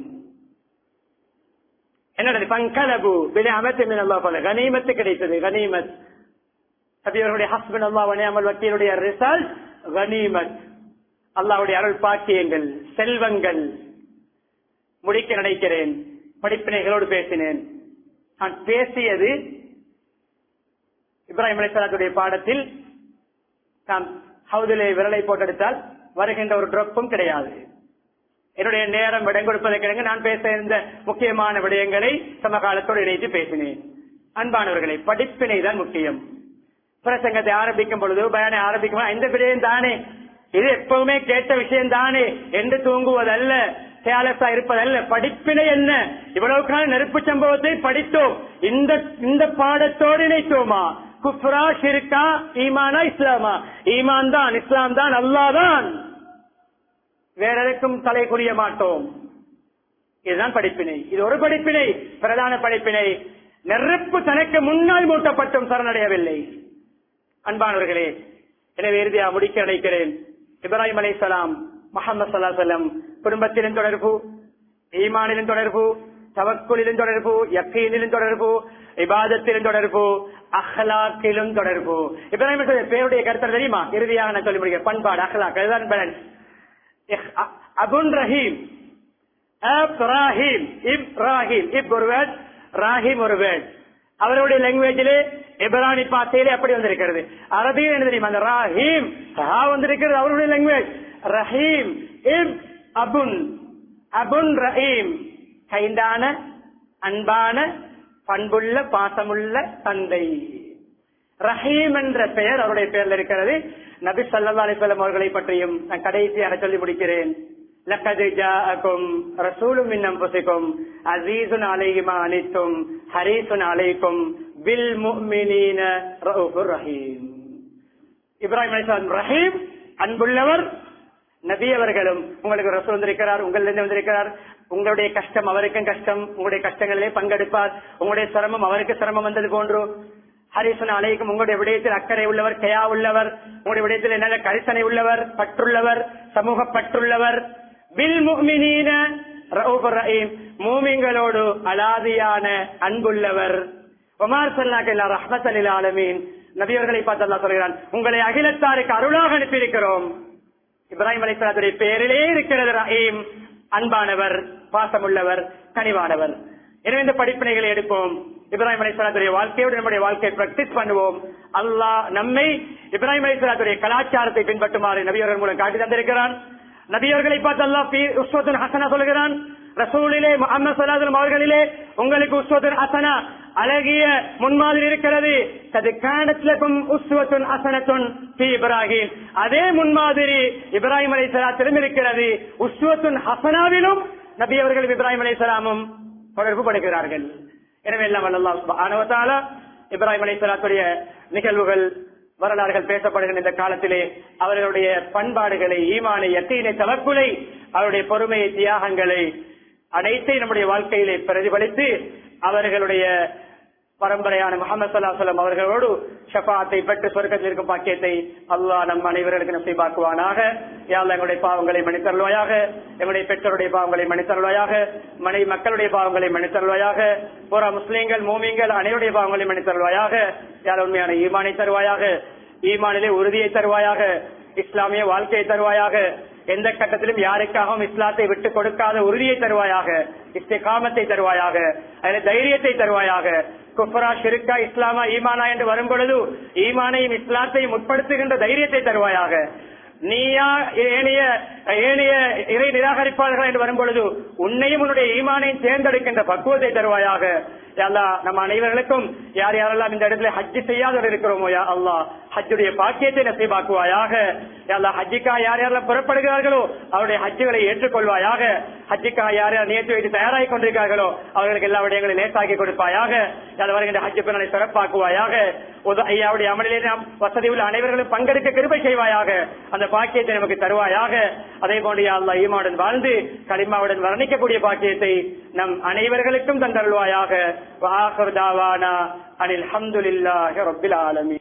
என்னது? பன்கலபு பின்யாமத்தின் மினல்லாஹ். போல கனிமத்து கிடைத்தது, கனிமத். அவர்களுடைய ஹஸ்பண்ட் அல்லாஹ் வ நிஅமல் வக்கீலுடைய ரிசல்ட் கனிமத். அல்லாஹ்வுடைய அருள் பாக்கியங்கள், செல்வங்கள். முடிக்க நினைக்கிறேன். படிப்பினைகளோடு பேசினேன். நான் பேசியது இப்ராஹிம் அலைஹிஸ்ஸலாத்துடைய பாடத்தில் நாம் ஹவுதிலே விரலை போட்டெடுத்தால் வருகின்ற ஒரு டிராப்பும் கிடையாது. என்னுடைய நேரம் விடம் கொடுப்பதற்கு நான் பேச இருந்த முக்கியமான விடயங்களை சமகாலத்தோடு இணைத்து பேசினேன். அன்பானவர்களை, படிப்பினை தான் முக்கியம். பிரசங்கத்தை ஆரம்பிக்கும் பொழுது பயானை ஆரம்பிக்கும் இந்த விடயம் தானே, இது எப்பவுமே கேட்ட விஷயம் தானே என்று தூங்குவதல்ல, கேலஸா இருப்பதல்ல. படிப்பினை என்ன? இவ்வளவு கால நெருப்பு சம்பவத்தை படித்தோம், இந்த இந்த பாடத்தோடு இணைத்தோமா? குஃப்ரா, ஷிர்கா, ஈமானா, இஸ்லாமா? ஈமான் தான், இஸ்லாம் தான், அல்லாஹ் தான், வேற எதற்கும் தலை குறிய மாட்டோம். இதுதான் படிப்பினை. இது ஒரு படிப்பினை. பிரதான படிப்பினை, நெருப்பு தனக்கு முன்னால் மூட்டப்பட்டும் சரணடையவில்லை. அன்பானவர்களே, எனவே இறுதியாக முடிக்க நினைக்கிறேன். இப்ராஹிம் அலைஹிஸ்ஸலாம், முஹம்மது ஸல்லல்லாஹு அலைஹி வஸல்லம் குடும்பத்திலும் தொடர்பு, ஈமானிலும் தொடர்பு, தவக்குலிலும் தொடர்பு, யக்கீனிலும் தொடர்பு, இபாதத்திலும் தொடர்பு, அஹ்லாக்கிலும் தொடர்பு. இப்ராஹிம் பேருடைய கருத்து தெரியுமா? இறுதியாக நான் சொல்லி முடிக்கிறேன். பண்பாடு, அஹ்லாக், அதுதான் பேலன்ஸ். அபுன் ரஹீம், இப்ராஹிம், இப்ராஹிம், இப் ஒரு வேர்ட், ராஹிம் ஒரு வேர்ட். அவருடைய லாங்குவேஜிலே இப்ரானி பாசையிலே அப்படி வந்திருக்கிறது. அரபியில் என்ன தெரியுமா? அந்த ராஹிம் வந்திருக்கிறது அவருடைய லாங்குவேஜ். ரஹீம், இப் அபுன், அபுன் ரஹீம், கைண்டான, அன்பான, பண்புள்ள, பாசமுள்ள தந்தை. ரஹீம் என்ற பெயர் அவருடைய பெயர்ல இருக்கிறது. நபி ஸல்லல்லாஹு அலைஹி வஸல்லம் அவர்களை பற்றியும் நான் கடைசியாக சொல்லி முடிக்கிறேன். லக்கத் ஜாஅகும் ரசூலும் மின் அன்ஃபுசிகும் அஸீஸுன் அலைஹி மா அனித்தும் ஹரீஸுன் அலைக்கும் பில் முஃமினீன ரഊஃபுர் ரஹீம். இப்ராஹிம் அலைஹிஸ்ஸலாம் ரஹீம், அன்புள்ளவர். நபி அவர்களும் உங்களுக்கு ரசூல் வந்திருக்கிறார், உங்களிலிருந்து வந்திருக்கிறார். உங்களுடைய கஷ்டம் அவருக்கும் கஷ்டம், உங்களுடைய கஷ்டங்களிலே பங்கெடுப்பார். உங்களுடைய சிரமம் அவருக்கு சிரமம் வந்தது போன்று. ஹரிசன அலைக்கும், உங்களுடைய விடயத்தில் அக்கறை உள்ளவர், கயா உள்ளவர். உங்களுடைய விடயத்தில் நல்ல கரிசனை உள்ளவர், பற்றுள்ளவர், சமூக பற்றுள்ளவர். பில் முஃமினீன ரഊஃபுர் ரஹீம், மூமின்களோடு அலாதியான அன்புள்ளவர். வமார் ஸல்லல்லாஹு அலைஹி ரஹ்மத்தல் லில் ஆலமீன். நபியவர்களை பார்த்து அல்லாஹ் சொல்கிறான், உங்களை அகிலத்தாருக்கு அருளாக அனுப்பியிருக்கிறோம். இப்ராஹிம் அலைஹிஸ்ஸலாத்துடைய பெயரிலே இருக்கிறது ரஹீம், அன்பானவர், பாசமுள்ளவர், கனிவானவர். எனவே இந்த படிப்பினைகளை எடுப்போம். இப்ராஹிம் அலைஹிஸ்ஸலாத்துடைய வாழ்க்கையோடு நம்முடைய வாழ்க்கையை பிராக்டிஸ் பண்ணுவோம். அல்லாஹ் நம்மை இப்ராஹிம் அலைஹிஸ்ஸலாத்துடைய கலாச்சாரத்தை பின்பற்றுமாறு நபியவர்கள் மூலம் காட்டி தந்திருக்கிறான். நபியவர்களை பார்த்து அல்லாஹ் உஸ்வத்துன் ஹஸனா சொல்கிறான். ரசூலிலே முஹம்மது ஸல்லல்லாஹு அலைஹி வஸல்லம் அவர்களிலே உங்களுக்கு உஸ்வத்துன் ஹஸனா, அழகிய முன்மாதிரி இருக்கிறது. கத் கானத் லகும் உஸ்வத்துன் ஹஸனத்துன் ஃபீ இப்ராஹிம், அதே முன்மாதிரி இப்ராஹிம் அலைஹிஸ்ஸலாத்திலும் இருக்கிறது. உஸ்வத்துன் ஹஸனாவிலும் நபி அவர்கள் இப்ராஹிம் அலைஹிஸ்ஸலாமும் தொடர்பு படுகிறார்கள். எனவே எல்லாம் அல்லாஹ் சுப்ஹானஹு வ தஆலா இப்ராஹிம் அலைஹிஸ்ஸலாத்துடைய நிகழ்வுகள், வரலாறுகள் பேசப்படுகின்ற இந்த காலத்திலே அவர்களுடைய பண்பாடுகளை, ஈமானை, யக்கீனை, தவக்குலை, அவருடைய பொறுமையை, தியாகங்களை அனைத்தை நம்முடைய வாழ்க்கையிலே பிரதிபலித்து அவர்களுடைய பரம்பரையான முஹம்மது ஸல்லல்லாஹு அலைஹி வஸல்லம் அவர்களோடு ஷஃபாஅத்தை பெற்று சொர்க்கத்தில் இருக்கும் பாக்கியத்தை அல்லாஹ் நம் அனைவர்களுக்கு நசீபாக்குவானாக. யா அல்லாஹ் எங்களுடைய பாவங்களை மன்னித்தருள்வாயாக, எங்களுடைய பெற்றோருடைய பாவங்களை மன்னித்தருள்வாயாக, மனைவி மக்களுடைய பாவங்களை மன்னித்தருள்வாயாக, புற முஸ்லிம்கள், மூமின்கள் அனைவருடைய பாவங்களை மன்னித்தருள்வாயாக. யார் உண்மையான ஈமானை தருவாயாக, ஈமானிலே உறுதியை தருவாயாக, இஸ்லாமிய வாழ்க்கையை தருவாயாக. எந்த கட்டத்திலும் யாருக்காகவும் இஸ்லாத்தை விட்டு கொடுக்காத உறுதியை தருவாயாக, இஸ்திகாமத்தை தருவாயாக, அதில் தைரியத்தை தருவாயாக. குஃப்ரா, ஷிர்கா, இஸ்லாமா, ஈமானா என்று வரும் பொழுது ஈமானையும் இஸ்லாத்தையும் உட்படுத்துகின்ற தைரியத்தை தருவாயாக. நீயா ஏனைய ஏனைய இறை நிராகரிப்பாளர்கள் என்று வரும் பொழுது உன்னையும் உன்னுடைய ஈமானையும் தேர்ந்தெடுக்கின்ற பக்குவத்தை தருவாயாக. அல்லாஹ் நம் அனைவர்களுக்கும் யார் யாரெல்லாம் இந்த இடத்துல ஹஜ்ஜு செய்யாத இருக்கிறோமோ யா அல்லாஹ் ஹஜ்ஜுடைய பாக்கியத்தை நசீபாக்குவாயாக. அல்லாஹ் ஹஜ்ஜுக்கா யார் யாரெல்லாம் புறப்படுகிறார்களோ அவருடைய ஹஜ்ஜுகளை ஏற்றுக்கொள்வாயாக. ஹஜ்ஜுக்கா யார் யார் நியத்து வைத்து தயாராகி கொண்டிருக்கிறார்களோ அவர்களுக்கு எல்லா விடயங்களையும் லேசாக்கி கொடுப்பாயாக. வருகின்ற ஹஜ்ஜு பிறனை சிறப்பாக்குவாயாக. ஐயாவுடைய அமலிலே நாம் வசதி உள்ள அனைவர்களும் பங்கெடுக்க கிருபை செய்வாயாக. அந்த பாக்கியத்தை நமக்கு தருவாயாக. அதே போன்று யா அல்லாஹ் ஈமானுடன் வாழ்ந்து கலிமாவுடன் வர்ணிக்கக்கூடிய பாக்கியத்தை நம் அனைவர்களுக்கும் தந்தருள்வாயாக. வஆகிரு தாவானா அனில் ஹம்துலில்லாஹி ரப்பில் ஆலமீன்.